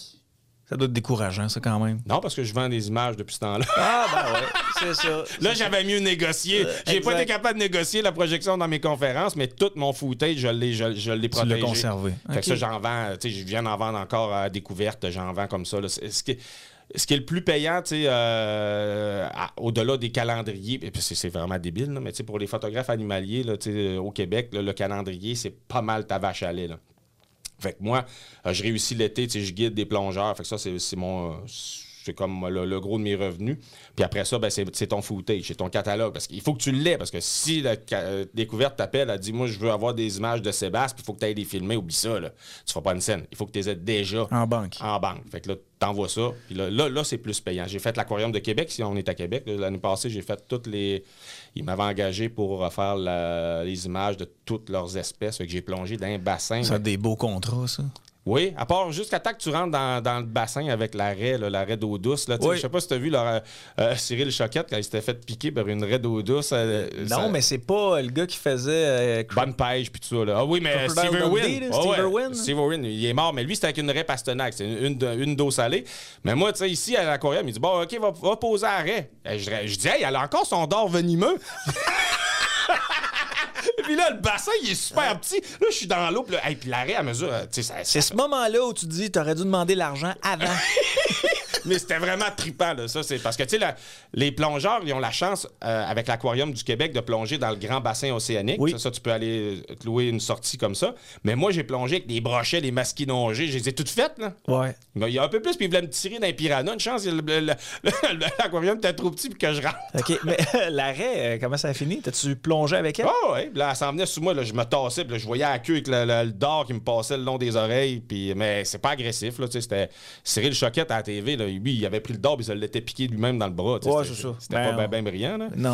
Ça doit être décourageant, ça, quand même. Non, parce que je vends des images depuis ce temps-là. Ah, ben ouais, c'est ça. C'est là, j'avais mieux négocié. Euh, J'ai exact. pas été capable de négocier la projection dans mes conférences, mais tout mon footage, je l'ai, je, je l'ai protégé. Tu l'as conservé. Fait okay. que ça, j'en vends, tu sais, je viens d'en vendre encore à découverte, j'en vends comme ça. Là. Ce qui est... Ce qui est le plus payant, tu sais, euh, au-delà des calendriers, et puis c'est, c'est vraiment débile, là, mais tu sais, pour les photographes animaliers là, tu sais, au Québec, là, le calendrier, c'est pas mal ta vache à lait, là. Fait que moi, euh, je réussis l'été, tu sais, je guide des plongeurs. Fait que ça, c'est, c'est mon... Euh, c'est comme le, le gros de mes revenus. Puis après ça, ben, c'est, c'est ton footage, c'est ton catalogue. Parce qu'il faut que tu l'aies. Parce que si la euh, découverte t'appelle, elle dit « Moi, je veux avoir des images de Sébastien, puis il faut que tu ailles les filmer. » Oublie ça, là. Tu feras pas une scène. Il faut que tu les aies déjà en banque. En banque. Fait que là, t'envoies ça. Puis là, là, là, c'est plus payant. J'ai fait l'Aquarium de Québec, si on est à Québec. L'année passée, j'ai fait toutes les... Ils m'avaient engagé pour refaire la... les images de toutes leurs espèces. Fait que j'ai plongé dans un bassin. Ça a des beaux contrats, ça. Oui, à part jusqu'à temps que tu rentres dans, dans le bassin avec la raie, là, la raie d'eau douce. Là, oui. Je sais pas si tu as vu là, euh, Cyril Choquette quand il s'était fait piquer par une raie d'eau douce. Euh, non, ça... mais c'est pas le gars qui faisait... Euh, Bonne pêche puis tout ça. Là. Ah oui, mais Steve Irwin. Oh, Steve Irwin. Ouais. Steve Irwin, il est mort, mais lui, c'était avec une raie Pastenac. C'est une, une, une d'eau salée. Mais moi, tu sais, ici, à l'aquarium, il dit « Bon, OK, va, va poser à la raie. » Je, je dis « Hey, elle a encore son dard venimeux. » Puis là, le bassin, il est super petit. Là, je suis dans l'eau. Puis, hey, puis l'arrêt à mesure. Ça, ça... C'est ce moment-là où tu te dis, t'aurais dû demander l'argent avant. Mais c'était vraiment trippant, là. Ça, c'est parce que, tu sais, les plongeurs, ils ont la chance, euh, avec l'Aquarium du Québec, de plonger dans le grand bassin océanique. Oui. Ça, ça, tu peux aller te louer une sortie comme ça. Mais moi, j'ai plongé avec des brochets, des masquinongés. Je les ai toutes faites, là. Ouais. Mais il y a un peu plus, puis ils voulaient me tirer d'un piranha. Une chance, le, le, le, l'Aquarium était trop petit pour que je rentre. OK. Mais l'arrêt, comment ça a fini? T'as-tu plongé avec elle? Oh, oui. Là, elle s'en venait sous moi. Là, je me tassais. Puis là, je voyais la queue avec le, le, le dard qui me passait le long des oreilles. Puis, mais c'est pas agressif, là. Tu sais, c'était Cyril Choquette à la T V, là. Lui, il avait pris le dard et il se l'était piqué lui-même dans le bras. Ouais, c'est ça. C'était ben, pas bien ben brillant, là. Non.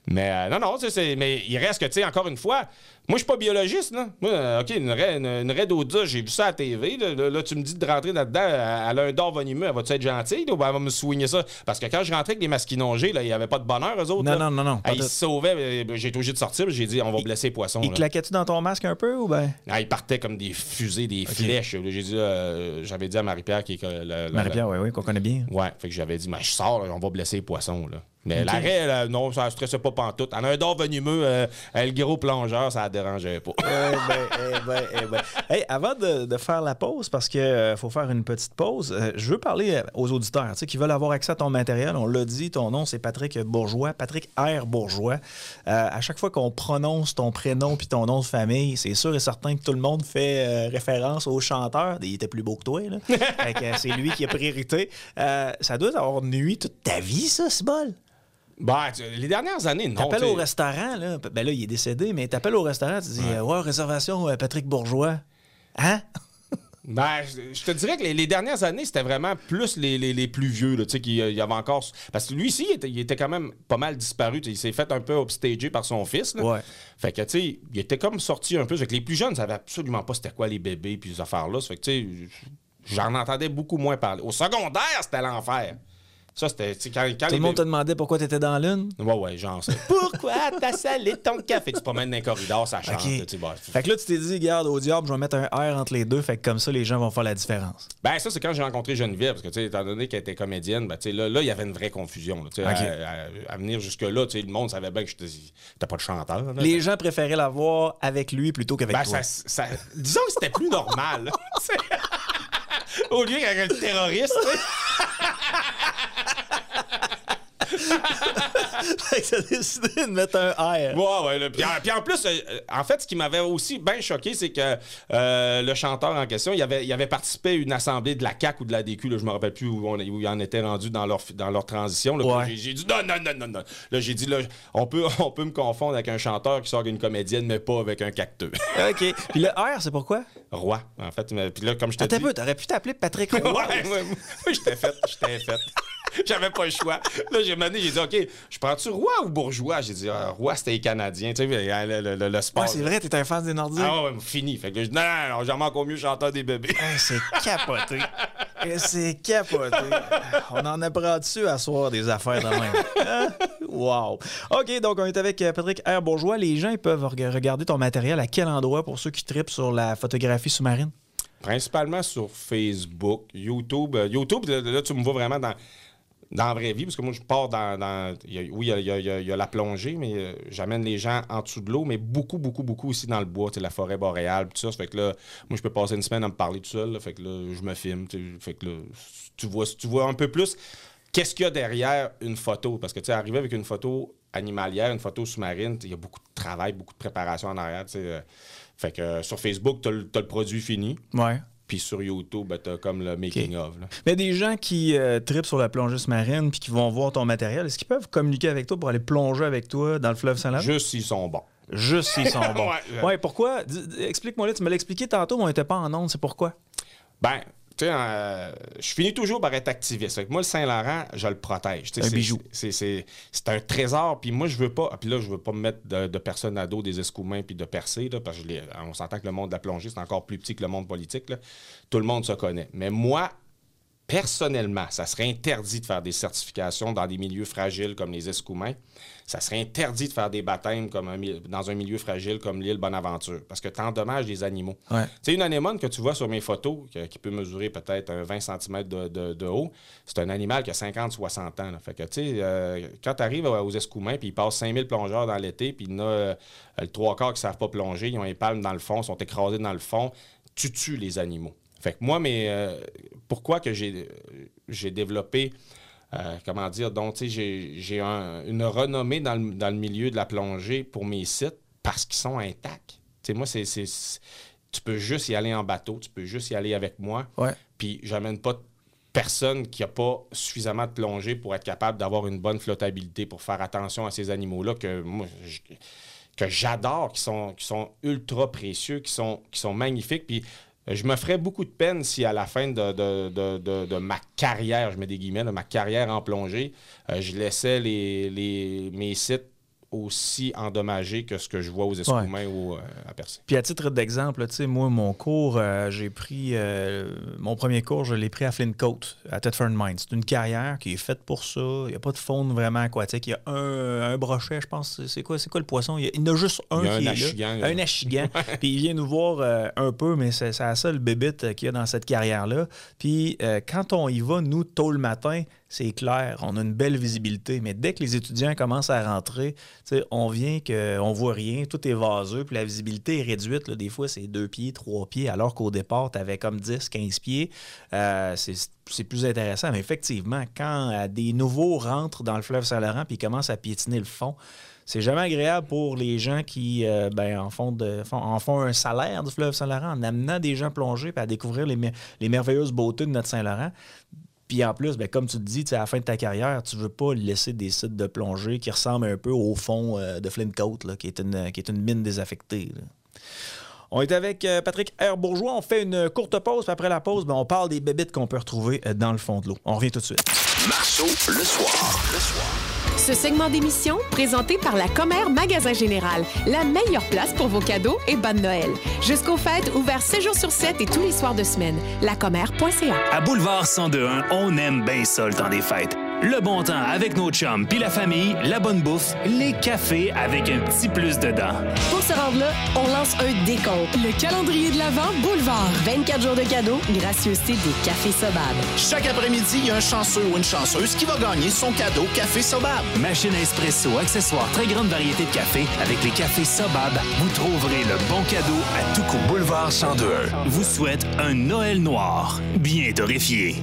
Mais euh, non, non, c'est, mais il reste que, tu sais, encore une fois, moi, je suis pas biologiste, là. Moi, euh, OK, une raie, une, une raie d'O D A, j'ai vu ça à la T V. Là, là, là, tu me dis de rentrer là-dedans, elle a un dard venimeux, elle va-tu être gentille, là, ou ben, elle va me soigner ça? Parce que quand je rentrais avec les masquinongés, là, il n'y avait pas de bonheur, eux autres. Non, là. non, non, non. Ah, ils se sauvaient, j'ai été obligé de sortir, j'ai dit, on va il, blesser les poissons. Il là. claquait-tu dans ton masque un peu, ou ben? Ah, ils partaient comme des fusées, des okay. flèches. J'ai dit, euh, j'avais dit à Marie-Pierre qui est. La, la, Marie-Pierre, oui, oui, qu'on connaît bien. Ouais, fait que j'avais dit, mais je sors, là, on va blesser les poissons, là. Mais okay. l'arrêt, là, non, ça ne stressait pas pantoute. Elle a un dard venimeux, euh, le gros plongeur, ça ne dérangeait pas. eh ben, eh ben, eh ben. Hey, avant de, de faire la pause, parce qu'il euh, faut faire une petite pause, euh, je veux parler aux auditeurs qui veulent avoir accès à ton matériel. On l'a dit, ton nom, c'est Patrick Bourgeois, Patrick R. Bourgeois. Euh, à chaque fois qu'on prononce ton prénom puis ton nom de famille, c'est sûr et certain que tout le monde fait euh, référence au chanteur. Il était plus beau que toi, là. Fait que, c'est lui qui a priorité. Euh, ça doit avoir nuit toute ta vie, ça, c'est bol. Ben, les dernières années, non. T'appelles au restaurant, là. Ben là, il est décédé, mais t'appelles au restaurant, tu dis ouais, ouais réservation euh, Patrick Bourgeois. Hein? Ben, je, je te dirais que les, les dernières années, c'était vraiment plus les, les, les plus vieux, là, tu sais, qu'il y avait encore... Parce que lui ici, il était, il était quand même pas mal disparu. Il s'est fait un peu upstager par son fils, là. Ouais. Fait que, tu sais, il était comme sorti un peu. Fait que les plus jeunes ne savaient absolument pas c'était quoi les bébés puis ces affaires-là. Fait que, tu sais, j'en entendais beaucoup moins parler. Au secondaire, c'était l'enfer. Ça, c'était. Quand, quand Tout le monde te demandait pourquoi tu étais dans l'une. Ouais, ouais, genre ça. Pourquoi t'as salé ton café? Tu te promènes dans les corridors, ça chante. Okay. Là, bah, fait que là, tu t'es dit, regarde, au diable, je vais mettre un R entre les deux, fait que comme ça, les gens vont faire la différence. Ben, ça, c'est quand j'ai rencontré Geneviève, parce que, tu sais, étant donné qu'elle était comédienne, ben, tu sais, là, là, il y avait une vraie confusion. Là, okay. à, à, à venir jusque-là, tu sais, le monde savait bien que j'étais pas de chanteur. Là, les gens préféraient la voir avec lui plutôt qu'avec ben, toi. Ça, ça, disons que c'était plus normal. Au lieu qu'avec le terroriste, tu sais. Fait que t'as décidé de mettre un R. Ouais, ouais. Là, puis, en, puis en plus, euh, en fait, ce qui m'avait aussi bien choqué, c'est que euh, le chanteur en question, il avait, il avait participé à une assemblée de la C A Q ou de la D Q, là, je me rappelle plus où, on, où il en était rendu dans leur, dans leur transition. Là, ouais. j'ai, j'ai dit non, non, non, non, non. Là, j'ai dit, là, on peut, on peut me confondre avec un chanteur qui sort avec une comédienne, mais pas avec un cactus. OK. Puis le R, c'est pourquoi? Roi, en fait. Puis là, comme je t'ai dit... dit... Attends, t'aurais pu t'appeler Patrick Roy. ouais, ouais, moi, j'étais fait, j'étais fait. J'avais pas le choix. Là, j'ai mené, j'ai dit, OK, je prends-tu Roi ou Bourgeois? J'ai dit, ah, Roi, c'était les Canadiens. Tu sais, le, le, le, le sport. Ouais, c'est vrai, t'es un fan des Nordiques. Ah ouais, fini. Fait que je dis, non, non, non, j'en encore mieux chanteur des bébés. Hey, c'est capoté. C'est capoté. On en apprend dessus à soir des affaires de même. Hein? Wow. OK, donc on est avec Patrick R. Bourgeois. Les gens ils peuvent regarder ton matériel à quel endroit pour ceux qui trippent sur la photographie sous-marine? Principalement sur Facebook, YouTube. YouTube, là, tu me vois vraiment dans... Dans la vraie vie, parce que moi, je pars dans... dans il y a, oui, il y a, il y a, il y a la plongée, mais euh, j'amène les gens en dessous de l'eau, mais beaucoup, beaucoup, beaucoup aussi dans le bois, la forêt boréale, tout ça. Ça fait que là, moi, je peux passer une semaine à me parler tout seul. Là, fait que là, je me filme. Fait que là, tu vois, tu vois un peu plus qu'est-ce qu'il y a derrière une photo. Parce que, tu sais, arriver avec une photo animalière, une photo sous-marine, il y a beaucoup de travail, beaucoup de préparation en arrière, tu sais. Euh, fait que euh, sur Facebook, tu as le produit fini. Ouais. Puis sur YouTube, ben, t'as comme le making-of. Okay. Mais des gens qui euh, trippent sur la plongée sous-marine puis qui vont voir ton matériel, est-ce qu'ils peuvent communiquer avec toi pour aller plonger avec toi dans le fleuve Saint-Laurent? Juste s'ils sont bons. Juste s'ils sont bons. ouais, ouais, pourquoi? D- explique-moi là, tu me l'as expliqué tantôt, mais on n'était pas en onde, c'est pourquoi? Ben, tu sais, euh, je finis toujours par être activiste. Fait que moi, le Saint-Laurent, je le protège. C'est un c'est, bijou. C'est, c'est, c'est un trésor. Puis moi, je veux pas... Puis là, je veux pas me mettre de, de personnes à dos, des escoumins puis de percer, là, parce qu'on s'entend que le monde de la plongée, c'est encore plus petit que le monde politique. Là. Tout le monde se connaît. Mais moi, personnellement, ça serait interdit de faire des certifications dans des milieux fragiles comme les escoumins. Ça serait interdit de faire des baptêmes comme un, dans un milieu fragile comme l'île Bonaventure, parce que tu endommages les animaux. Ouais. Tu sais, une anémone que tu vois sur mes photos, qui, qui peut mesurer peut-être un vingt centimètres de, de, de haut, c'est un animal qui a cinquante à soixante ans. Là. Fait que, tu sais, euh, quand tu arrives aux escoumins, puis ils passent cinq mille plongeurs dans l'été, puis il y en a euh, le trois quarts qui ne savent pas plonger, ils ont les palmes dans le fond, sont écrasés dans le fond, tu tues les animaux. Fait que moi, mais euh, pourquoi que j'ai, j'ai développé... Euh, comment dire, donc, tu sais, j'ai, j'ai un, une renommée dans le, dans le milieu de la plongée pour mes sites parce qu'ils sont intacts. Tu sais, moi, c'est, c'est, c'est, tu peux juste y aller en bateau, tu peux juste y aller avec moi. Ouais. Puis, j'amène pas personne qui n'a pas suffisamment de plongée pour être capable d'avoir une bonne flottabilité, pour faire attention à ces animaux-là que moi, je, que j'adore, qui sont, qui sont ultra précieux, qui sont, qui sont magnifiques. Puis, je me ferais beaucoup de peine si à la fin de, de, de, de, de ma carrière, je mets des guillemets, de ma carrière en plongée, euh, je laissais les, les, mes sites aussi endommagé que ce que je vois aux Escoumins ouais. ou euh, à Percé. Puis à titre d'exemple, tu sais, moi, mon cours, euh, j'ai pris... Euh, mon premier cours, je l'ai pris à Flint Coat, à Thetford Mines. C'est une carrière qui est faite pour ça. Il n'y a pas de faune vraiment aquatique. Il y a un, un brochet, je pense. C'est quoi, c'est quoi le poisson? Il y, a, il y en a juste un, il y a qui un est achigan, là. Un achigan. Puis il vient nous voir euh, un peu, mais c'est, c'est la seule bébite qu'il y a dans cette carrière-là. Puis euh, quand on y va, nous, tôt le matin, c'est clair, on a une belle visibilité. Mais dès que les étudiants commencent à rentrer, on vient qu'on voit rien, tout est vaseux, puis la visibilité est réduite. Là, des fois, c'est deux pieds, trois pieds, alors qu'au départ, tu avais comme dix, quinze pieds. Euh, c'est, c'est plus intéressant. Mais effectivement, quand euh, des nouveaux rentrent dans le fleuve Saint-Laurent puis ils commencent à piétiner le fond, c'est jamais agréable pour les gens qui euh, ben, en, font de, font, en font un salaire du fleuve Saint-Laurent en amenant des gens plonger et à découvrir les, les merveilleuses beautés de notre Saint-Laurent. Puis en plus, ben, comme tu te dis, à la fin de ta carrière, tu ne veux pas laisser des sites de plongée qui ressemblent un peu au fond euh, de Flint Coat, là, qui, est une, qui est une mine désaffectée. Là. On est avec euh, Patrick R. Bourgeois. On fait une courte pause. Puis après la pause, ben, on parle des bébites qu'on peut retrouver euh, dans le fond de l'eau. On revient tout de suite. Marceau, le soir. Le soir. Ce segment d'émission, présenté par la Commère Magasin Général, la meilleure place pour vos cadeaux et bonne Noël. Jusqu'aux fêtes, ouvert sept jours sur sept et tous les soirs de semaine. lacommère point c a. À Boulevard cent deux un, on aime bien ça le temps des fêtes. Le bon temps avec nos chums, puis la famille, la bonne bouffe, les cafés avec un petit plus dedans. Pour se rendre là, on lance un décompte. Le calendrier de l'Avent Boulevard. vingt-quatre jours de cadeaux, gracieuseté des cafés Sobab. Chaque après-midi, il y a un chanceux ou une chanceuse qui va gagner son cadeau Café Sobab. Machine à espresso, accessoires, très grande variété de café. Avec les cafés Sobab, vous trouverez le bon cadeau à tout coup. Boulevard cent deux un. Vous souhaite un Noël noir, bien torréfié.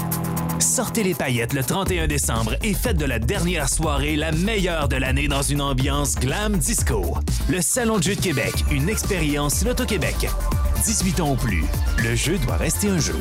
Sortez les paillettes le trente et un décembre et faites de la dernière soirée la meilleure de l'année dans une ambiance glam disco. Le Salon de jeu de Québec, une expérience Loto-Québec. dix-huit ans ou plus, le jeu doit rester un jeu.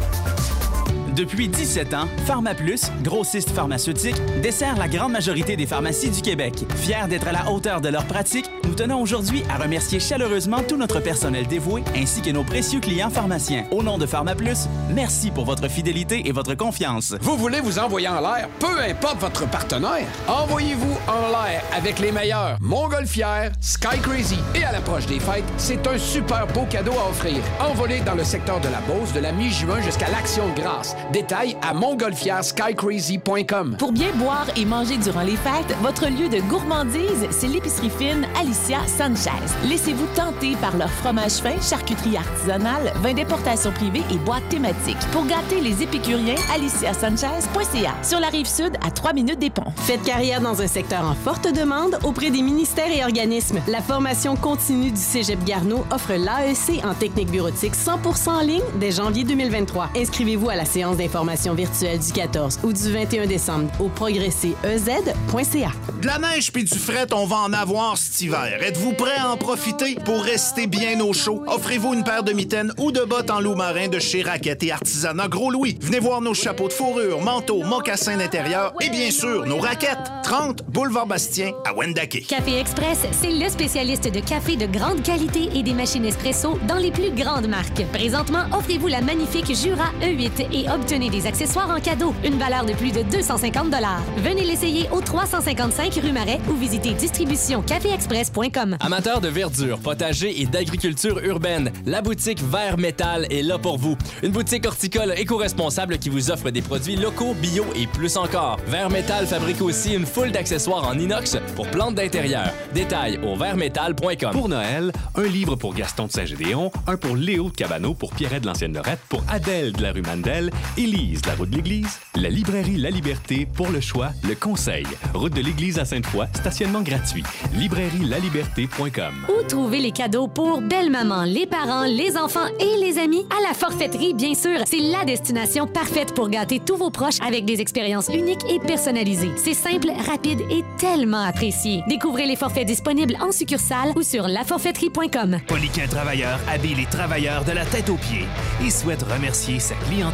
Depuis dix-sept ans, PharmaPlus, grossiste pharmaceutique, dessert la grande majorité des pharmacies du Québec. Fiers d'être à la hauteur de leurs pratiques, nous tenons aujourd'hui à remercier chaleureusement tout notre personnel dévoué ainsi que nos précieux clients pharmaciens. Au nom de PharmaPlus, merci pour votre fidélité et votre confiance. Vous voulez vous envoyer en l'air, peu importe votre partenaire? Envoyez-vous en l'air avec les meilleurs Montgolfière, Sky Crazy. Et à l'approche des fêtes, c'est un super beau cadeau à offrir. Envolé dans le secteur de la Beauce de la mi-juin jusqu'à l'Action de grâce. Détails à montgolfière sky crazy point com. Pour bien boire et manger durant les fêtes, votre lieu de gourmandise, c'est l'épicerie fine Alicia Sanchez. Laissez-vous tenter par leur fromage fin, charcuterie artisanale, vin d'importation privée et boîtes thématiques. Pour gâter les épicuriens, alicia sanchez point c a. Sur la rive sud, à trois minutes des ponts. Faites carrière dans un secteur en forte demande auprès des ministères et organismes. La formation continue du Cégep Garneau offre l'A E C en technique bureautique cent pour cent en ligne dès janvier deux mille vingt-trois. Inscrivez-vous à la séance d'information virtuelle du quatorze ou du vingt et un décembre au progresser e z point c a. De la neige puis du fret, on va en avoir cet hiver. Êtes-vous prêt à en profiter pour rester bien au chaud? Offrez-vous une paire de mitaines ou de bottes en loup marin de chez Raquette et Artisanat Gros-Louis. Venez voir nos chapeaux de fourrure, manteaux, mocassins d'intérieur et bien sûr nos raquettes. trente Boulevard Bastien à Wendake. Café Express, c'est le spécialiste de café de grande qualité et des machines espresso dans les plus grandes marques. Présentement, offrez-vous la magnifique Jura E huit et obtenez des accessoires en cadeau, une valeur de plus de deux cent cinquante dollars. Venez l'essayer au trois cent cinquante-cinq rue Marais ou visitez distribution café express point com. Amateurs de verdure, potager et d'agriculture urbaine, la boutique Vert Métal est là pour vous. Une boutique horticole éco-responsable qui vous offre des produits locaux, bio et plus encore. Vert Métal fabrique aussi une foule d'accessoires en inox pour plantes d'intérieur. Détails au vert métal point com. Pour Noël, un livre pour Gaston de Saint-Gédéon, un pour Léo de Cabano, pour Pierrette de l'Ancienne-Lorette, pour Adèle de la rue Mandel, Élise de la route de l'Église, la librairie La Liberté pour le choix, le conseil. Route de l'Église à Sainte-Foy, stationnement gratuit. librairie la liberté point com. Où trouver les cadeaux pour belle-maman, les parents, les enfants et les amis? À la Forfaiterie, bien sûr. C'est la destination parfaite pour gâter tous vos proches avec des expériences uniques et personnalisées. C'est simple, rapide et tellement apprécié. Découvrez les forfaits disponibles en succursale ou sur la forfaiterie point com. Poliquin Travailleur habille les travailleurs de la tête aux pieds et souhaite remercier sa clientèle pour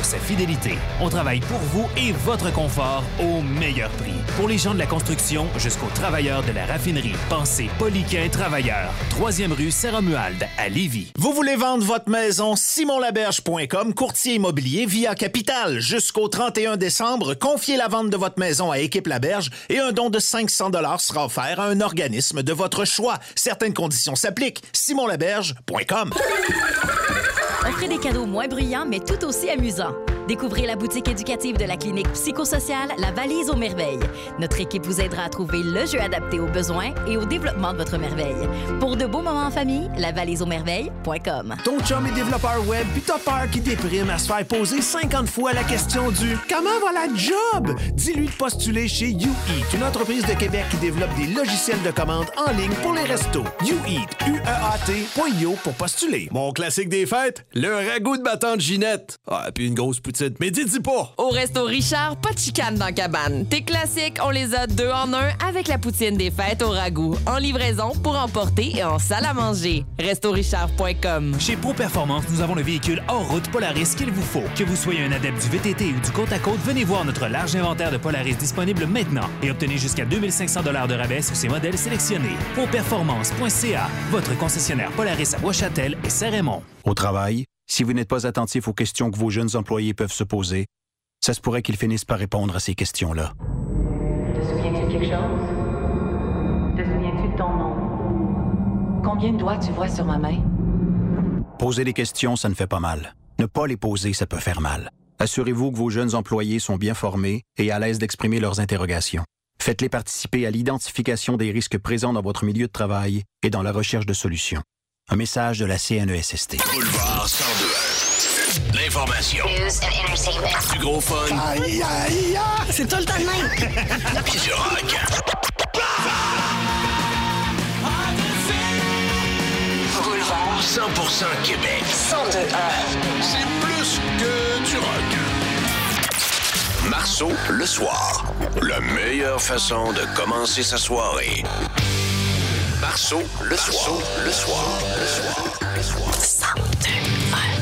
sa fidélité. On travaille pour vous et votre confort au meilleur prix. Pour les gens de la construction jusqu'aux travailleurs de la raffinerie, pensez Poliquin Travailleurs. troisième rue Saint-Romuald à Lévis. Vous voulez vendre votre maison? Simon Laberge point com, courtier immobilier via Capital. Jusqu'au trente et un décembre, confiez la vente de votre maison à Équipe Laberge et un don de cinq cents dollars sera offert à un organisme de votre choix. Certaines conditions s'appliquent. simon laberge point com. Offrez des cadeaux moins bruyants, mais tout aussi amusants. Découvrez la boutique éducative de la clinique psychosociale La Valise aux Merveilles. Notre équipe vous aidera à trouver le jeu adapté aux besoins et au développement de votre merveille. Pour de beaux moments en famille, la valise aux merveilles point com. Ton chum est développeur web puis t'as peur qu'il déprime à se faire poser cinquante fois la question du « Comment va la job? » Dis-lui de postuler chez YouEat, une entreprise de Québec qui développe des logiciels de commande en ligne pour les restos. YouEat, U E A T point I O pour postuler. Mon classique des fêtes, le ragoût de ma tante Ginette. Ah, puis une grosse poutine. Mais dis-dis pas! Au Resto Richard, pas de chicane dans cabane. Tes classiques, on les a deux en un avec la poutine des fêtes au ragoût. En livraison, pour emporter et en salle à manger. resto richard point com. Chez Pro Performance, nous avons le véhicule hors route Polaris qu'il vous faut. Que vous soyez un adepte du V T T ou du côte à côte, venez voir notre large inventaire de Polaris disponible maintenant et obtenez jusqu'à deux mille cinq cents dollars de rabais sur ces modèles sélectionnés. pro performance point c a, votre concessionnaire Polaris à Bois-Châtel et Saint-Raymond. Au travail, si vous n'êtes pas attentif aux questions que vos jeunes employés peuvent se poser, ça se pourrait qu'ils finissent par répondre à ces questions-là. Te souviens-tu de quelque chose? Te souviens-tu de ton nom? Combien de doigts tu vois sur ma main? Poser des questions, ça ne fait pas mal. Ne pas les poser, ça peut faire mal. Assurez-vous que vos jeunes employés sont bien formés et à l'aise d'exprimer leurs interrogations. Faites-les participer à l'identification des risques présents dans votre milieu de travail et dans la recherche de solutions. Un message de la C N E S S T. Boulevard cent deux un. L'information. News and entertainment. Du gros fun. Aïe, aïe, aïe! C'est tout le temps de même! Puis du rock. Boulevard cent pour cent Québec. cent deux un. C'est plus que du rock. Marceau, le soir. La meilleure façon de commencer sa soirée. Marceau, le Marceau, soir. Le soir. Le soir. Le soir. cent deux un.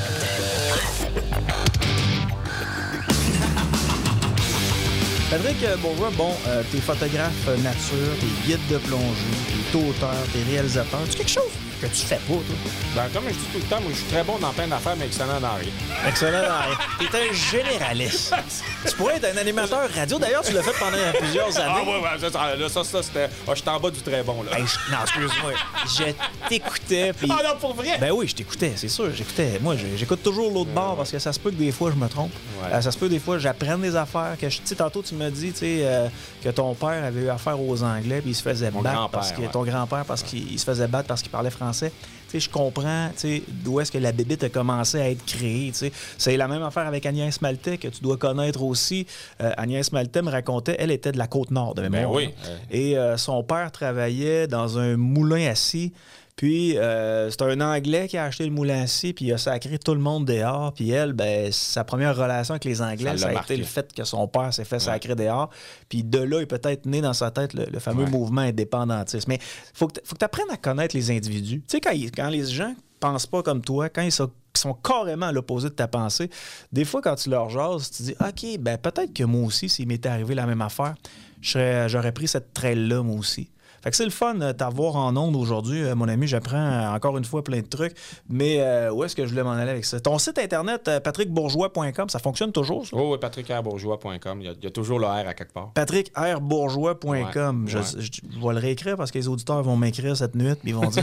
Patrick Bourgeois, bon, euh, t'es photographe nature, t'es guide de plongée, t'es auteur, t'es réalisateur. Tu quelque chose que tu fais pas, toi? Ben, comme je dis tout le temps, moi, je suis très bon dans plein d'affaires, mais excellent dans rien. Excellent dans rien. T'es un généraliste. Tu pourrais être un animateur radio. D'ailleurs, tu l'as fait pendant plusieurs années. Ah, ouais, ouais, ça, là, ça, ça c'était. Ah, j'étais en bas du très bon, là. Hey, je... Non, excuse-moi. Je t'écoutais. Puis... Ah, non, pour vrai? Ben oui, je t'écoutais, c'est sûr. J'écoutais. Moi, j'écoute toujours l'autre bord parce que ça se peut que des fois, je me trompe. Ouais. Euh, ça se peut des fois, j'apprenne des affaires. Que je... Tu sais, tantôt, tu m'as dit, tu sais, euh, que ton père avait eu affaire aux Anglais, puis il se faisait Mon battre. Parce que... ouais. Ton grand-père, parce qu'il se faisait battre parce qu'il parlait français. Tu sais, je comprends, tu sais, d'où est-ce que la bébite a commencé à être créée, tu sais. C'est la même affaire avec Agnès Maltais, que tu dois connaître aussi. Euh, Agnès Maltais me racontait, elle était de la Côte-Nord, de mémoire. Ben oui. Et euh, son père travaillait dans un moulin à scie. Puis, euh, c'est un Anglais qui a acheté le moulin à scie, puis il a sacré tout le monde dehors. Puis elle, ben, sa première relation avec les Anglais, ça, ça a marqué. été le fait que son père s'est fait ouais. sacrer dehors. Puis de là, il est peut-être né dans sa tête le, le fameux ouais. mouvement indépendantiste. Mais il faut que tu apprennes à connaître les individus. Tu sais, quand, quand les gens pensent pas comme toi, quand ils sont, ils sont carrément à l'opposé de ta pensée, des fois, quand tu leur jases, tu dis « OK, ben peut-être que moi aussi, s'il m'était arrivé la même affaire, j'aurais pris cette traîne-là, moi aussi. » Fait que c'est le fun de t'avoir en ondes aujourd'hui, euh, mon ami. J'apprends encore une fois plein de trucs. Mais euh, où est-ce que je voulais m'en aller avec ça? Ton site internet, euh, patrick bourgeois point com, ça fonctionne toujours, ça? Oh, oui, patrick r bourgeois point com. Il y, y a toujours le R à quelque part. patrick r bourgeois point com. Ouais, je, ouais. je, je, je vais le réécrire parce que les auditeurs vont m'écrire cette nuit puis ils vont dire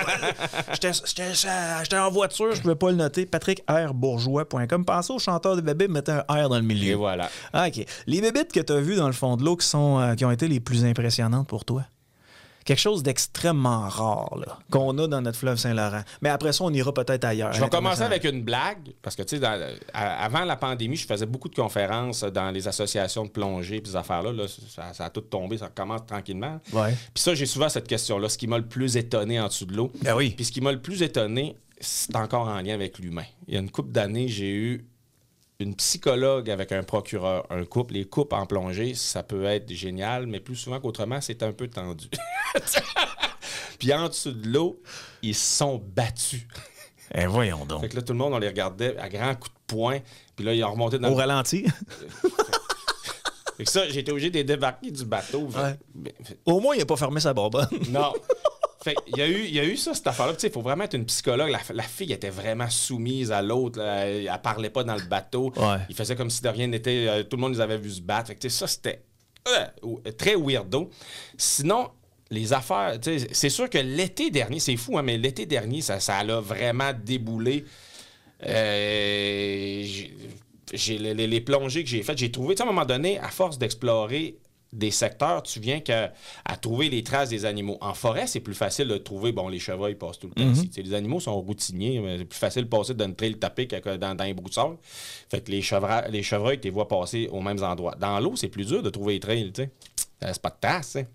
j'étais en voiture, je ne pouvais pas le noter. patrick r bourgeois point com. Pensez aux chanteurs de bébés, mettez un R dans le milieu. Et voilà. Ah, OK. Les bébites que tu as vues dans le fond de l'eau qui, sont, euh, qui ont été les plus impressionnantes pour toi? Quelque chose d'extrêmement rare là, qu'on a dans notre fleuve Saint-Laurent. Mais après ça, on ira peut-être ailleurs. Je vais commencer avec une blague, parce que, tu sais, dans, avant la pandémie, je faisais beaucoup de conférences dans les associations de plongée et ces affaires-là. Là, ça, ça a tout tombé, ça recommence tranquillement. Ouais. Puis ça, j'ai souvent cette question-là, ce qui m'a le plus étonné en dessous de l'eau. Ben oui. Puis ce qui m'a le plus étonné, c'est encore en lien avec l'humain. Il y a une couple d'années, j'ai eu une psychologue avec un procureur, un couple. Les couples en plongée, ça peut être génial, mais plus souvent qu'autrement, c'est un peu tendu. Puis en dessous de l'eau, ils se sont battus. Eh voyons donc. Fait que là, tout le monde, on les regardait à grands coups de point. Puis là, ils ont remonté dans Au le... ralenti. Fait que ça, j'ai été obligé de les débarquer du bateau. Ouais. Au moins, il n'a pas fermé sa bonbonne. Non. Fait il y a eu, il y a eu ça, cette affaire-là. Il faut vraiment être une psychologue. La, la fille était vraiment soumise à l'autre. Là. Elle, elle parlait pas dans le bateau. Ouais. Il faisait comme si de rien n'était. Euh, tout le monde les avait vus se battre. Fait que, ça, c'était euh, très weirdo. Sinon, les affaires, c'est sûr que l'été dernier, c'est fou, hein, mais l'été dernier, ça, ça a vraiment déboulé. Euh, j'ai, j'ai, les, les plongées que j'ai faites, j'ai trouvé, à un moment donné, à force d'explorer des secteurs, tu viens que, à trouver les traces des animaux. En forêt, c'est plus facile de trouver, bon, les chevreuils passent tout le temps Mm-hmm. ici. Les animaux sont routiniers, mais c'est plus facile de passer d'une trail tapée que dans, dans les broussailles. Fait que les, chevra- les chevreuils, tu les vois passer aux mêmes endroits. Dans l'eau, c'est plus dur de trouver les trails, tu sais. C'est pas de tasse, tu sais.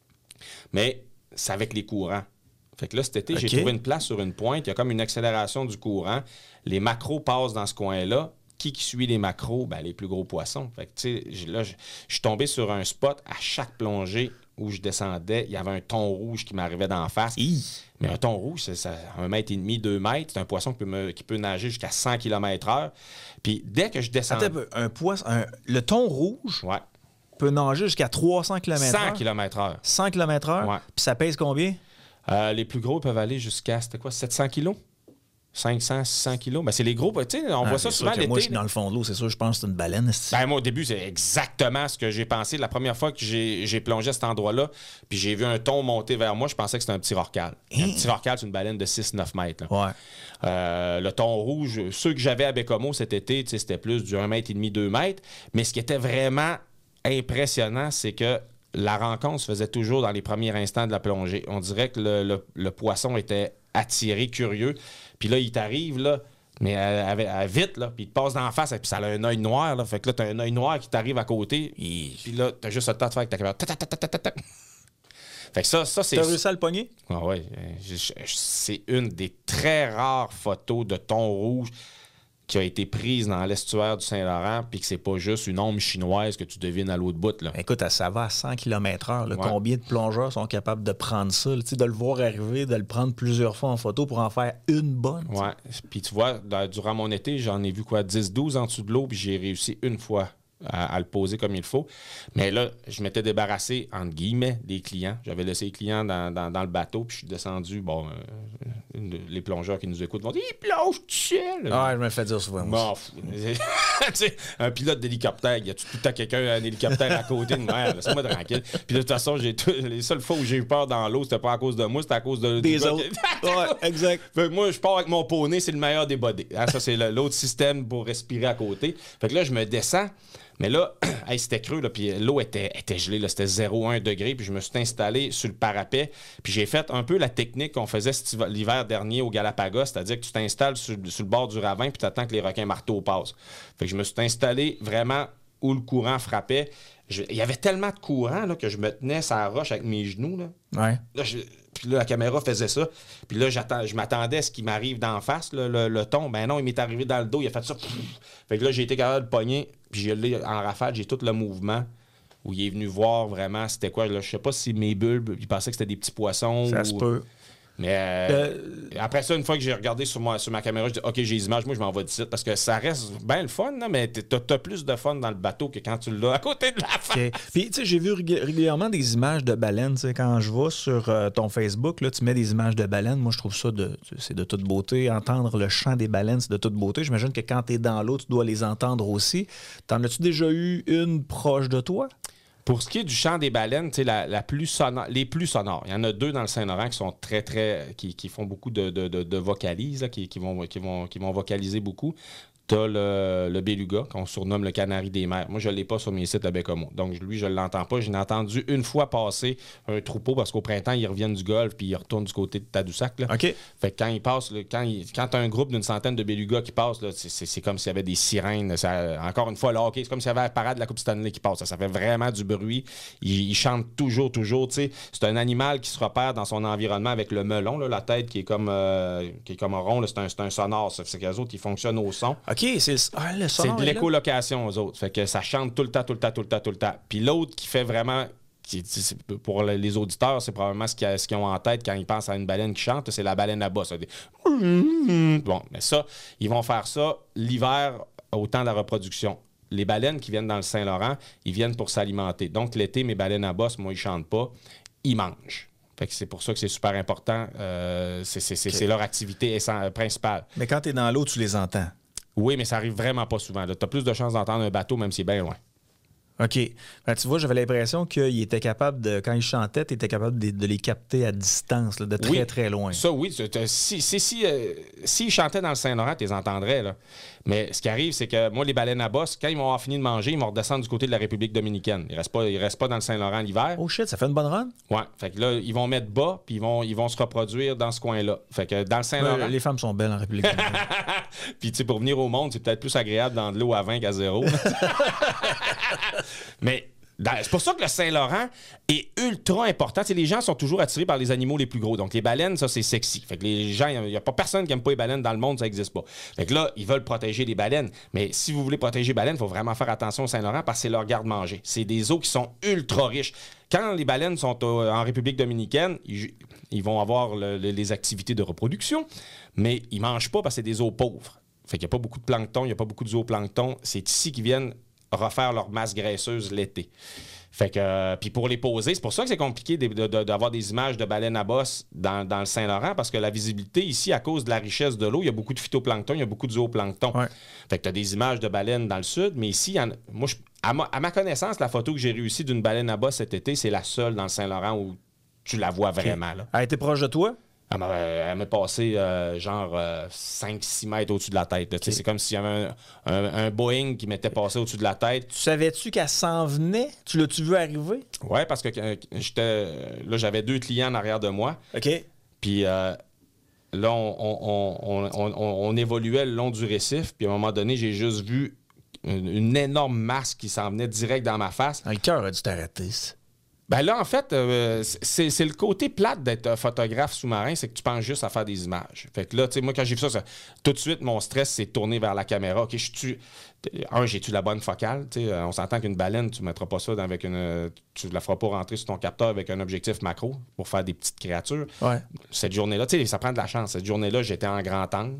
Mais c'est avec les courants. Fait que là, cet été, Okay. j'ai trouvé une place sur une pointe. Il y a comme une accélération du courant. Les macros passent dans ce coin-là. Qui qui suit les macros? Ben, les plus gros poissons. Fait que, tu sais, là, je suis tombé sur un spot à chaque plongée où je descendais. Il y avait un thon rouge qui m'arrivait d'en face. Hi. Mais un thon rouge, c'est ça, un mètre et demi, deux mètres. C'est un poisson qui peut, me, qui peut nager jusqu'à cent kilomètres heure. Puis dès que je descendais... Attends, un poisson, un- le thon rouge ouais. peut nager jusqu'à trois cents kilomètres heure. cent kilomètres heure. cent kilomètres heure. Ouais. Puis ça pèse combien? Euh, les plus gros peuvent aller jusqu'à, c'était quoi, sept cents kilos? cinq cents, six cents kilos. Ben, c'est les gros, tu sais, on Ah, voit ça c'est souvent sûr que l'été. moi, je suis là. dans le fond de l'eau, c'est sûr, je pense que c'est une baleine. c'est- Ben, moi, au début, c'est exactement ce que j'ai pensé. La première fois que j'ai, j'ai plongé à cet endroit-là, puis j'ai vu un thon monter vers moi, je pensais que c'était un petit rorcal. Un petit rorcal, c'est une baleine de six neuf mètres. là. Ouais. Euh, le thon rouge, ceux que j'avais à Bécomo cet été, tu sais, c'était plus du un mètre et demi, deux mètres. Mais ce qui était vraiment impressionnant, c'est que la rencontre se faisait toujours dans les premiers instants de la plongée. On dirait que le, le- le poisson était attiré, curieux. Puis là, il t'arrive, là, mais à, à- à vite, là, puis il te passe d'en face, et puis ça a un œil noir, là. Fait que là, t'as un œil noir qui t'arrive à côté, et puis là, t'as juste le temps de faire avec ta caméra. Ta, ta, ta, ta, ta, ta, ta. Fait que ça, ça c'est... T'as réussi à le pogner? Ah ouais, euh, je- je- c'est une des très rares photos de thon rouge qui a été prise dans l'estuaire du Saint-Laurent, puis que c'est pas juste une ombre chinoise que tu devines à l'autre bout. Là. Écoute, ça va à cent kilomètres heure. là. Ouais. Combien de plongeurs sont capables de prendre ça? là, tu sais, de le voir arriver, de le prendre plusieurs fois en photo pour en faire une bonne. tu sais. Ouais. Puis tu vois, dans- durant mon été, j'en ai vu quoi, dix douze en dessous de l'eau, puis j'ai réussi une fois à, à le poser comme il faut. Mais là, je m'étais débarrassé, entre guillemets, des clients. J'avais laissé les clients dans, dans- dans le bateau, puis je suis descendu. Bon, euh, une- les plongeurs qui nous écoutent vont dire « Il plonge tout seul! » Ah, je me fais dire souvent. moi Bon, aussi. tu sais, un pilote d'hélicoptère, il y a tout le temps quelqu'un, un hélicoptère à côté de moi, laisse-moi tranquille. Puis de toute façon, j'ai tout- les seules fois où j'ai eu peur dans l'eau, c'était pas à cause de moi, c'était à cause de, du Des gars autres. qui- Ouais, exact. Fait que moi, je pars avec mon poney, c'est le meilleur des bodés. Hein, ça, c'est le- l'autre système pour respirer à côté. Fait que là, je me descends. Mais là, hey, c'était creux, là, puis l'eau était, était gelée, là, c'était zéro virgule un degré, puis je me suis installé sur le parapet, puis j'ai fait un peu la technique qu'on faisait cet hiver- l'hiver dernier au Galapagos, c'est-à-dire que tu t'installes sur, sur le bord du ravin, puis tu attends que les requins marteaux passent. Fait que je me suis installé vraiment où le courant frappait. Je- Il y avait tellement de courant là, que je me tenais sur la roche avec mes genoux. Là. Ouais. Là, je- puis là, la caméra faisait ça. Puis là, j'attends, je m'attendais à ce qui m'arrive d'en face, là, le, le thon. Ben non, il m'est arrivé dans le dos, il a fait ça. Fait que là, j'ai été capable de pogner, puis je l'ai en rafale, j'ai tout le mouvement où il est venu voir vraiment c'était quoi. Là, je sais pas si mes bulbes, il pensait que c'était des petits poissons. Ça ou... se peut. Mais euh, après ça, une fois que j'ai regardé sur ma, sur ma caméra, je dis OK, j'ai les images, moi je m'en vais d'ici. Parce que ça reste bien le fun, là, mais t'as, t'as plus de fun dans le bateau que quand tu l'as à côté de la fin. OK. Puis, tu sais, j'ai vu rég- régulièrement des images de baleines. Tu sais, quand je vais sur euh, ton Facebook, là, tu mets des images de baleines. Moi, je trouve ça de, c'est de toute beauté. Entendre le chant des baleines, c'est de toute beauté. J'imagine que quand tu es dans l'eau, tu dois les entendre aussi. T'en as-tu déjà eu une proche de toi? Pour ce qui est du chant des baleines, tu sais, la, la plus sonore, les plus sonores, il y en a deux dans le Saint-Laurent qui sont très, très. qui, qui font beaucoup de, de, de, de vocalises, là, qui, qui, vont, qui, vont, qui vont vocaliser beaucoup. T'as le, le beluga, qu'on surnomme le canari des mers. Moi, je ne l'ai pas sur mes sites à Bécomo. Donc, lui, je ne l'entends pas. Je l'ai entendu une fois passer un troupeau parce qu'au printemps, ils reviennent du golfe puis ils retournent du côté de Tadoussac. Là. OK. Fait que quand ils passent, là, quand, il- quand tu as un groupe d'une centaine de belugas qui passent, là, c'est, c'est, c'est comme s'il y avait des sirènes. Ça- encore une fois, là, OK, c'est comme s'il y avait la parade de la Coupe Stanley qui passe. Ça, ça fait vraiment du bruit. Ils, ils chantent toujours, toujours. Tu sais, c'est un animal qui se repère dans son environnement avec le melon, là, la tête qui est comme, euh, qui est comme rond. Là, c'est, un, c'est un sonore. Ça. C'est qu'eux autres, ils fonctionnent au son. OK, c'est le, ah, le C'est sonore de est là. l'écolocation, aux autres. Fait que ça chante tout le temps, tout le temps, tout le temps, tout le temps. Puis l'autre qui fait vraiment... qui, pour les auditeurs, c'est probablement ce qu'ils, ce qu'ils ont en tête quand ils pensent à une baleine qui chante, c'est la baleine à bosse. Ça dit... Bon, mais ça, ils vont faire ça l'hiver au temps de la reproduction. Les baleines qui viennent dans le Saint-Laurent, ils viennent pour s'alimenter. Donc, l'été, mes baleines à bosse, moi, ils chantent pas, ils mangent. Fait que c'est pour ça que c'est super important. Euh, c'est, c'est, c'est, okay. c'est leur activité principale. Mais quand tu es dans l'eau, tu les entends. Oui, mais ça arrive vraiment pas souvent. Tu as plus de chances d'entendre un bateau, même s'il est bien loin. OK. Ben, tu vois, j'avais l'impression qu'il était capable de, quand il chantait, tu étais capable de, de les capter à distance, là, de très, oui, très loin. Ça, oui. Si, si, si, euh, s'ils chantaient dans le Saint-Laurent, tu les entendrais, là. Mais ce qui arrive, c'est que moi, les baleines à bosse, quand ils vont avoir fini de manger, ils vont redescendre du côté de la République dominicaine. Ils ne restent pas, ils restent pas dans le Saint-Laurent l'hiver. Oh shit, ça fait une bonne run? Ouais. Fait que là, ils vont mettre bas, puis ils vont, ils vont se reproduire dans ce coin-là. Fait que dans le Saint-Laurent... Ouais, les femmes sont belles en République dominicaine. Puis, tu sais, pour venir au monde, c'est peut-être plus agréable dans de l'eau à vingt qu'à zéro. Mais... c'est pour ça que le Saint-Laurent est ultra important. T'sais, les gens sont toujours attirés par les animaux les plus gros. Donc, les baleines, ça, c'est sexy. Fait que les gens, il n'y a pas personne qui n'aime pas les baleines dans le monde, ça n'existe pas. Fait que là, ils veulent protéger les baleines. Mais si vous voulez protéger les baleines, il faut vraiment faire attention au Saint-Laurent parce que c'est leur garde-manger. C'est des eaux qui sont ultra riches. Quand les baleines sont au, en République dominicaine, ils, ils vont avoir le, le, les activités de reproduction, mais ils ne mangent pas parce que c'est des eaux pauvres. Fait qu'il n'y a pas beaucoup de plancton, il n'y a pas beaucoup de zooplancton. C'est ici qu'ils viennent refaire leur masse graisseuse l'été. Fait que, euh, puis pour les poser, c'est pour ça que c'est compliqué de, de, de, d'avoir des images de baleines à bosse dans, dans le Saint-Laurent, parce que la visibilité ici, à cause de la richesse de l'eau, il y a beaucoup de phytoplancton, il y a beaucoup de zooplancton. Ouais. Fait que tu as des images de baleines dans le sud, mais ici, en, moi, je, à, ma, à ma connaissance, la photo que j'ai réussi d'une baleine à bosse cet été, c'est la seule dans le Saint-Laurent où tu la vois vraiment. Okay. Là. Elle était proche de toi? Elle m'a, elle m'a passé euh, genre euh, cinq six mètres au-dessus de la tête. Okay. C'est comme s'il y avait un, un, un Boeing qui m'était passé au-dessus de la tête. Tu savais-tu qu'elle s'en venait? Tu l'as-tu vu arriver? Oui, parce que euh, j'étais, là, j'avais deux clients en arrière de moi. OK. Puis euh, là, on, on, on, on, on, on évoluait le long du récif. Puis à un moment donné, j'ai juste vu une, une énorme masse qui s'en venait direct dans ma face. Le cœur a dû t'arrêter. Ben là, en fait, euh, c'est, c'est le côté plate d'être photographe sous-marin, c'est que tu penses juste à faire des images. Fait que là, tu sais, moi, quand j'ai vu ça, ça, tout de suite, mon stress s'est tourné vers la caméra. OK, je suis... Un, j'ai-tu la bonne focale? Tu sais, on s'entend qu'une baleine, tu ne mettras pas ça avec une... Tu ne la feras pas rentrer sur ton capteur avec un objectif macro pour faire des petites créatures. Ouais. Cette journée-là, tu sais, ça prend de la chance. Cette journée-là, j'étais en grand angle.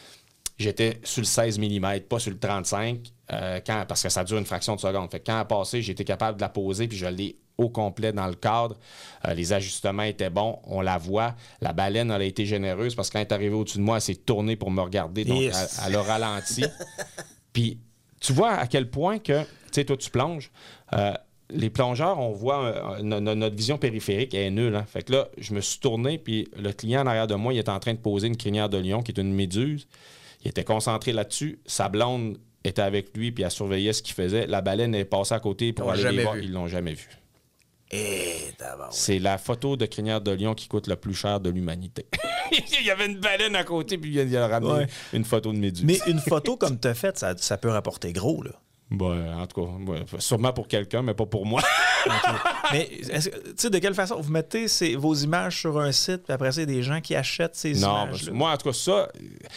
J'étais sur le seize millimètres, pas sur le trente-cinq, euh, quand, parce que ça dure une fraction de seconde. Fait que quand elle a passé, j'ai été capable de la poser, puis je l'ai au complet dans le cadre. Euh, les ajustements étaient bons, on la voit. La baleine, elle a été généreuse parce que quand elle est arrivée au-dessus de moi, elle s'est tournée pour me regarder, donc yes. elle, elle a ralenti. Puis tu vois à quel point que, tu sais, toi, tu plonges. Euh, les plongeurs, on voit euh, no, no, notre vision périphérique est nulle. Hein? Fait que là, je me suis tourné, puis le client en arrière de moi, il est en train de poser une crinière de lion, qui est une méduse. Il était concentré là-dessus. Sa blonde était avec lui, puis elle surveillait ce qu'il faisait. La baleine est passée à côté pour aller les voir. Ils l'ont jamais vu. Et c'est la photo de crinière de lion qui coûte le plus cher de l'humanité. Il y avait une baleine à côté, puis il a ramené ouais. une photo de méduse. Mais une photo comme tu as faite, ça, ça peut rapporter gros, là. Ben, en tout cas, ben, sûrement pour quelqu'un, mais pas pour moi. Okay. Mais tu sais, de quelle façon vous mettez ces, vos images sur un site, puis après, c'est des gens qui achètent ces non, images? Non, moi, en tout cas, ça...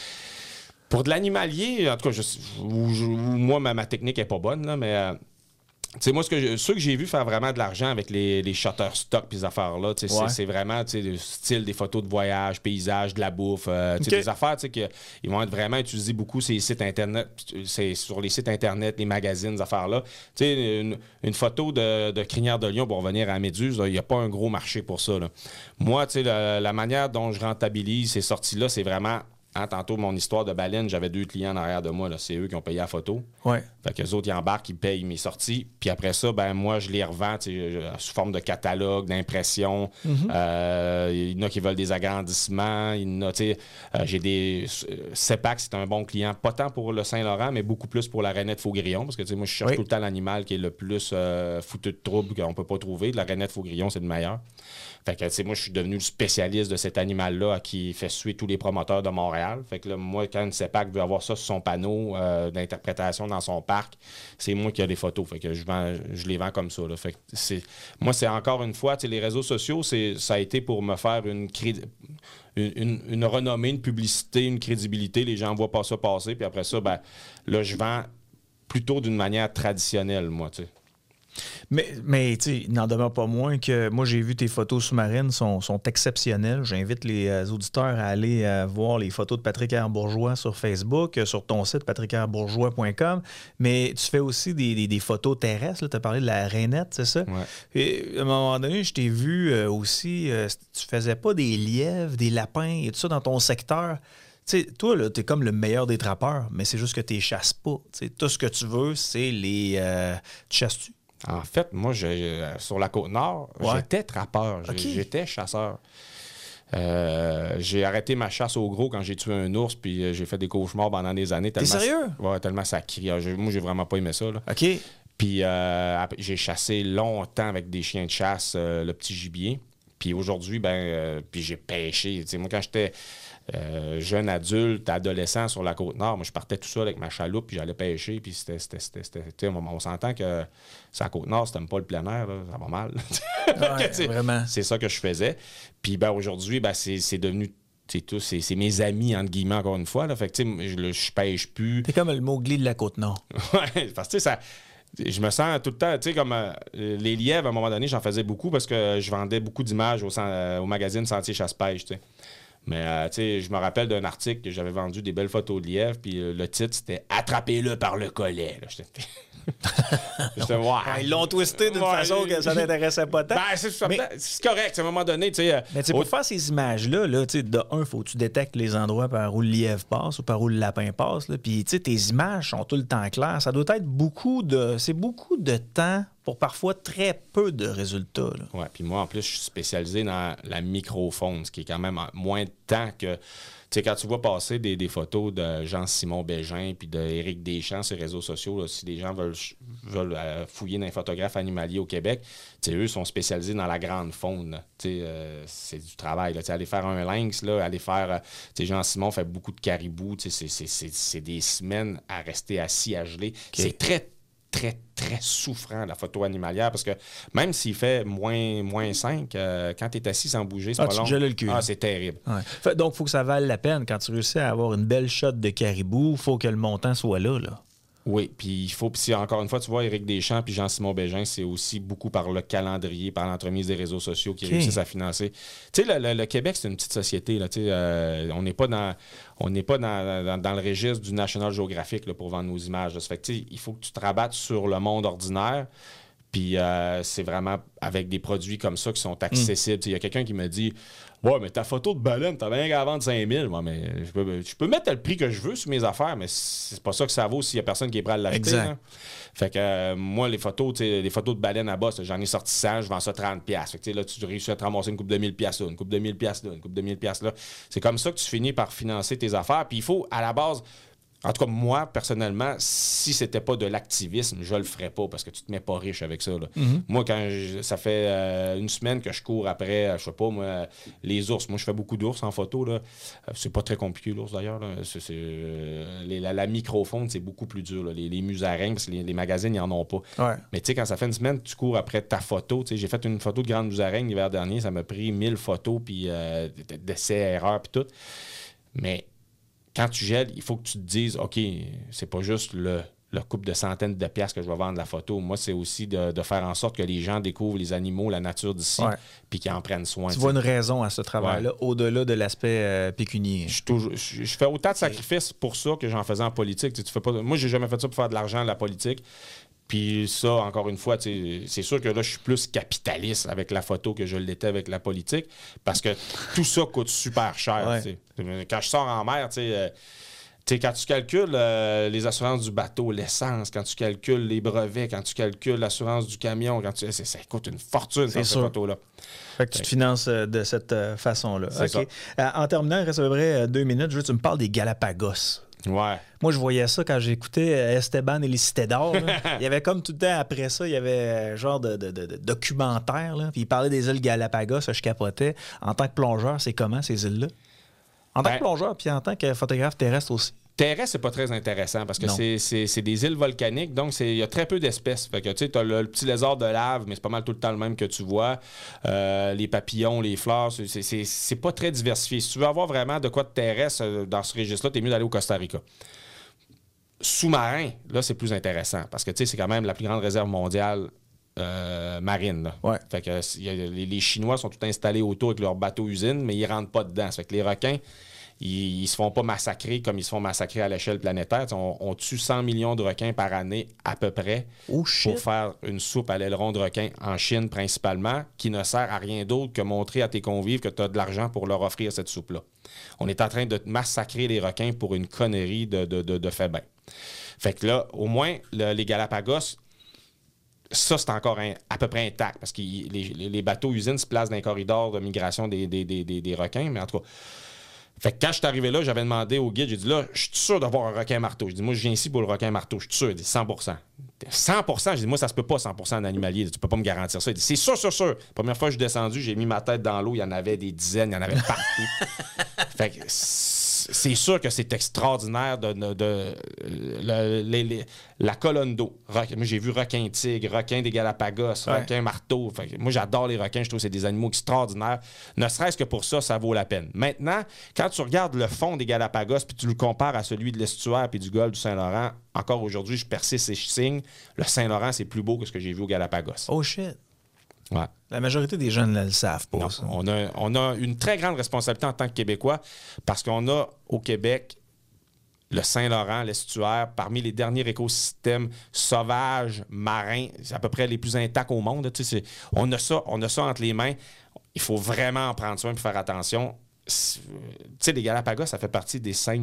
Pour de l'animalier, en tout cas, je, où, je, où moi, ma, ma technique n'est pas bonne, là, mais... Euh, tu sais, moi, ce que je, ceux que j'ai vu faire vraiment de l'argent avec les, les Shutterstock et ces affaires-là, ouais. c'est, c'est vraiment le style des photos de voyage, paysage, de la bouffe. Euh, okay. Des affaires qu'ils vont être vraiment utilisées beaucoup sur les sites Internet, c'est sur les sites Internet, les magazines, ces affaires-là. Tu sais, une, une photo de, de crinière de lion pour revenir à la méduse, il n'y a pas un gros marché pour ça. Là. Moi, tu sais, la, la manière dont je rentabilise ces sorties-là, c'est vraiment... Hein, tantôt, mon histoire de baleine, j'avais deux clients en arrière de moi. Là. C'est eux qui ont payé la photo. Ouais. Fait qu'eux autres, ils embarquent, ils payent mes sorties. Puis après ça, ben moi, je les revends sous forme de catalogue, d'impression. Mm-hmm. Euh, il y en a qui veulent des agrandissements. Il y en a, tu sais, euh, j'ai des... CEPAC, c'est un bon client, pas tant pour le Saint-Laurent, mais beaucoup plus pour la rainette faux-grillon. Parce que, tu sais, moi, je cherche oui. tout le temps l'animal qui est le plus euh, foutu de trouble qu'on peut pas trouver. La rainette faux-grillon, c'est le meilleur. Fait que, tu sais, moi, je suis devenu le spécialiste de cet animal-là qui fait suer tous les promoteurs de Montréal. Fait que là, moi, quand une CEPAC veut avoir ça sur son panneau euh, d'interprétation dans son parc, c'est moi qui ai les photos. Fait que je vends, je les vends comme ça. Là. Fait que c'est, moi, c'est encore une fois, tu sais, les réseaux sociaux, c'est, ça a été pour me faire une, cré... une, une, une renommée, une publicité, une crédibilité. Les gens voient pas ça passer. Puis après ça, ben là, je vends plutôt d'une manière traditionnelle, moi, tu sais. Mais, mais tu sais, il n'en demeure pas moins que moi, j'ai vu tes photos sous-marines sont, sont exceptionnelles. J'invite les euh, auditeurs à aller euh, voir les photos de Patrick R. Bourgeois sur Facebook, euh, sur ton site patrick r bourgeois point com. Mais tu fais aussi des, des, des photos terrestres. Tu as parlé de la rainette, c'est ça? Ouais. Et à un moment donné, je t'ai vu euh, aussi, euh, tu faisais pas des lièvres, des lapins et tout ça dans ton secteur. Tu sais, toi, là, t'es comme le meilleur des trappeurs, mais c'est juste que tu chasses pas. T'sais, tout ce que tu veux, c'est les... Euh, tu chasses-tu? En fait, moi, je, sur la Côte-Nord, ouais. j'étais trappeur, okay. j'étais chasseur. Euh, j'ai arrêté ma chasse au gros quand j'ai tué un ours, puis j'ai fait des cauchemars pendant des années. T'es sérieux? Ouais, tellement ça crie. Moi, j'ai vraiment pas aimé ça. Là. OK. Puis euh, j'ai chassé longtemps avec des chiens de chasse, euh, le petit gibier. Puis aujourd'hui, ben, euh, puis j'ai pêché. T'sais, moi, quand j'étais euh, jeune adulte, adolescent sur la Côte-Nord, moi, je partais tout seul avec ma chaloupe, puis j'allais pêcher. Puis c'était, c'était, c'était, c'était on, on s'entend que sur la Côte-Nord, si t'aimes pas le plein air, là, ça va mal. Ouais, vraiment. C'est ça que je faisais. Puis ben, aujourd'hui, ben, c'est, c'est devenu... C'est, tout, c'est, c'est mes amis, entre guillemets, encore une fois. Là. Fait que, je, je pêche plus. T'es comme le Mowgli de la Côte-Nord. Ouais, parce que ça... Je me sens tout le temps, tu sais, comme euh, les lièvres, à un moment donné, j'en faisais beaucoup parce que je vendais beaucoup d'images au, euh, au magazine Sentier Chasse-Pêche, tu sais. Mais, euh, tu sais, je me rappelle d'un article que j'avais vendu des belles photos de lièvres, puis euh, le titre, c'était « Attrapez-le par le collet ». J'étais... J'étais, wow. Ils l'ont twisté d'une ouais, façon que ça n'intéressait pas tant. Ben, c'est, mais, c'est correct, à un moment donné, tu sais... Mais pour faire ces images-là, là, de un, il faut que tu détectes les endroits par où le lièvre passe ou par où le lapin passe. Puis, tu sais, tes images sont tout le temps claires. Ça doit être beaucoup de... C'est beaucoup de temps pour parfois très peu de résultats. Oui, puis moi, en plus, je suis spécialisé dans la microfaune, ce qui est quand même moins de temps que... Tu sais, quand tu vois passer des, des photos de Jean-Simon Bégin puis d'Éric Deschamps sur les réseaux sociaux, là, si les gens veulent, veulent euh, fouiller dans les photographes animaliers au Québec, tu sais, eux sont spécialisés dans la grande faune. Tu sais, euh, c'est du travail. Là. Tu sais, aller faire un lynx, là, aller faire... Euh, tu sais, Jean-Simon fait beaucoup de caribous. Tu sais, c'est, c'est, c'est, c'est des semaines à rester assis, à geler. Okay. C'est très, très, très souffrant, la photo animalière, parce que même s'il fait moins, moins cinq, euh, quand tu es assis sans bouger, c'est ah, pas tu long. te gèles le cul. Ah, c'est terrible. Ouais. Fait, donc, il faut que ça vale la peine. Quand tu réussis à avoir une belle shot de caribou, il faut que le montant soit là, là. Oui, puis il faut, puis encore une fois, tu vois, Éric Deschamps puis Jean-Simon Bégin, c'est aussi beaucoup par le calendrier, par l'entremise des réseaux sociaux qui okay. réussissent à financer. Tu sais, le, le, le Québec, c'est une petite société, là, tu sais, euh, on n'est pas dans... On n'est pas dans, dans, dans le registre du National Geographic là, pour vendre nos images. Là. Ça fait que, il faut que tu te rabattes sur le monde ordinaire. Puis euh, c'est vraiment avec des produits comme ça qui sont accessibles. Il mm. y a quelqu'un qui me dit « Ouais, mais ta photo de baleine, t'as bien qu'à vendre cinq mille. Ouais, mais je peux, je peux mettre le prix que je veux sur mes affaires, mais c'est pas ça que ça vaut s'il y a personne qui est prêt à l'acheter. Hein. Fait que euh, moi, les photos, les photos de baleine à bosse, j'en ai sorti cent, je vends ça trente piastres. Fait que là, tu réussis à te ramasser une coupe de mille piastres là, une coupe de mille piastres là, une coupe de mille piastres là. C'est comme ça que tu finis par financer tes affaires. Puis il faut, à la base... En tout cas, moi, personnellement, si c'était pas de l'activisme, je le ferais pas parce que tu te mets pas riche avec ça. Là. Mm-hmm. Moi, quand je, ça fait euh, une semaine que je cours après, je sais pas, moi, les ours. Moi, je fais beaucoup d'ours en photo. Là. C'est pas très compliqué, l'ours, d'ailleurs. Là. C'est, c'est, euh, les, la, la microfaune, c'est beaucoup plus dur. Là. Les, les musaraignes, parce que les, les magazines, ils en ont pas. Ouais. Mais tu sais, quand ça fait une semaine, tu cours après ta photo. J'ai fait une photo de grande musaraigne l'hiver dernier. Ça m'a pris mille photos, puis euh, d'essais, erreurs, puis tout. Mais... Quand tu gèles, il faut que tu te dises, OK, c'est pas juste le, le couple de centaines de piastres que je vais vendre la photo. Moi, c'est aussi de, de faire en sorte que les gens découvrent les animaux, la nature d'ici, ouais. puis qu'ils en prennent soin. Tu t'sais. vois une raison à ce travail-là, ouais. au-delà de l'aspect euh, pécunier. Je, toujours, je, je fais autant de sacrifices pour ça que j'en faisais en politique. Tu fais pas, moi, j'ai jamais fait ça pour faire de l'argent à la politique. Puis ça, encore une fois, c'est sûr que là, je suis plus capitaliste avec la photo que je l'étais avec la politique parce que tout ça coûte super cher. Ouais. Quand je sors en mer, tu sais, euh, quand tu calcules euh, les assurances du bateau, l'essence, quand tu calcules les brevets, quand tu calcules l'assurance du camion, quand tu, ça coûte une fortune, cette photo-là. Fait que tu te finances euh, de cette euh, façon-là. C'est okay. ça. Euh, en terminant, il reste à peu près deux minutes. Je veux que tu me parles des Galapagos. Ouais. Moi, je voyais ça quand j'écoutais Esteban et les Cités d'Or. Il y avait comme tout le temps après ça, il y avait un genre de, de, de, de documentaire. Là. Puis il parlait des îles Galapagos, je capotais. En tant que plongeur, c'est comment ces îles-là? En tant ben, que plongeur, puis en tant que photographe terrestre aussi. Terrestre, c'est pas très intéressant parce que c'est, c'est, c'est des îles volcaniques, donc il y a très peu d'espèces. Fait que tu sais, t'as le, le petit lézard de lave, mais c'est pas mal tout le temps le même que tu vois. Euh, les papillons, les fleurs, c'est, c'est, c'est pas très diversifié. Si tu veux avoir vraiment de quoi de terrestre dans ce registre-là, t'es mieux d'aller au Costa Rica. Sous-marin, là, c'est plus intéressant parce que tu sais, c'est quand même la plus grande réserve mondiale euh, marine. Là. Ouais. Fait que, y a, les, les Chinois sont tout installés autour avec leur bateau-usine, mais ils ne rentrent pas dedans. Ça fait que les requins, ils ne se font pas massacrer comme ils se font massacrer à l'échelle planétaire. On, on tue cent millions de requins par année à peu près oh, shit. pour faire une soupe à l'aileron de requin en Chine principalement, qui ne sert à rien d'autre que montrer à tes convives que tu as de l'argent pour leur offrir cette soupe-là. On est en train de massacrer les requins pour une connerie de, de, de, de fait bien. Fait que là, au moins, le, les Galapagos, ça, c'est encore un, à peu près intact parce que les, les bateaux-usines se placent dans les corridors de migration des, des, des, des, des requins, mais en tout cas... Fait que quand je suis arrivé là, j'avais demandé au guide, j'ai dit là, je suis sûr d'avoir un requin marteau. Je dis moi, je viens ici pour le requin marteau. Je suis sûr. Il dit cent pour cent. cent pour cent, je dis moi, ça se peut pas cent pour cent en animalier. Tu peux pas me garantir ça. Il dit c'est sûr, sûr, sûr. Première fois que je suis descendu, j'ai mis ma tête dans l'eau. Il y en avait des dizaines, il y en avait partout. Fait que c'est sûr que c'est extraordinaire de, de, de le, les, les, la colonne d'eau. Moi, j'ai vu requin tigre, requin des Galapagos, ouais. requin marteau. Fait que moi, j'adore les requins. Je trouve que c'est des animaux extraordinaires. Ne serait-ce que pour ça, ça vaut la peine. Maintenant, quand tu regardes le fond des Galapagos puis tu le compares à celui de l'estuaire puis du golfe du Saint-Laurent, encore aujourd'hui, je persiste et je signe. Le Saint-Laurent, c'est plus beau que ce que j'ai vu au Galapagos. Oh shit! Ouais. La majorité des jeunes ne le savent pas. Non, ça. On, a, on a une très grande responsabilité en tant que Québécois parce qu'on a au Québec le Saint-Laurent, l'estuaire, parmi les derniers écosystèmes sauvages, marins, c'est à peu près les plus intacts au monde. Tu sais, on a ça, on a ça entre les mains. Il faut vraiment en prendre soin et faire attention. Tu sais, les Galapagos, ça fait partie des cinq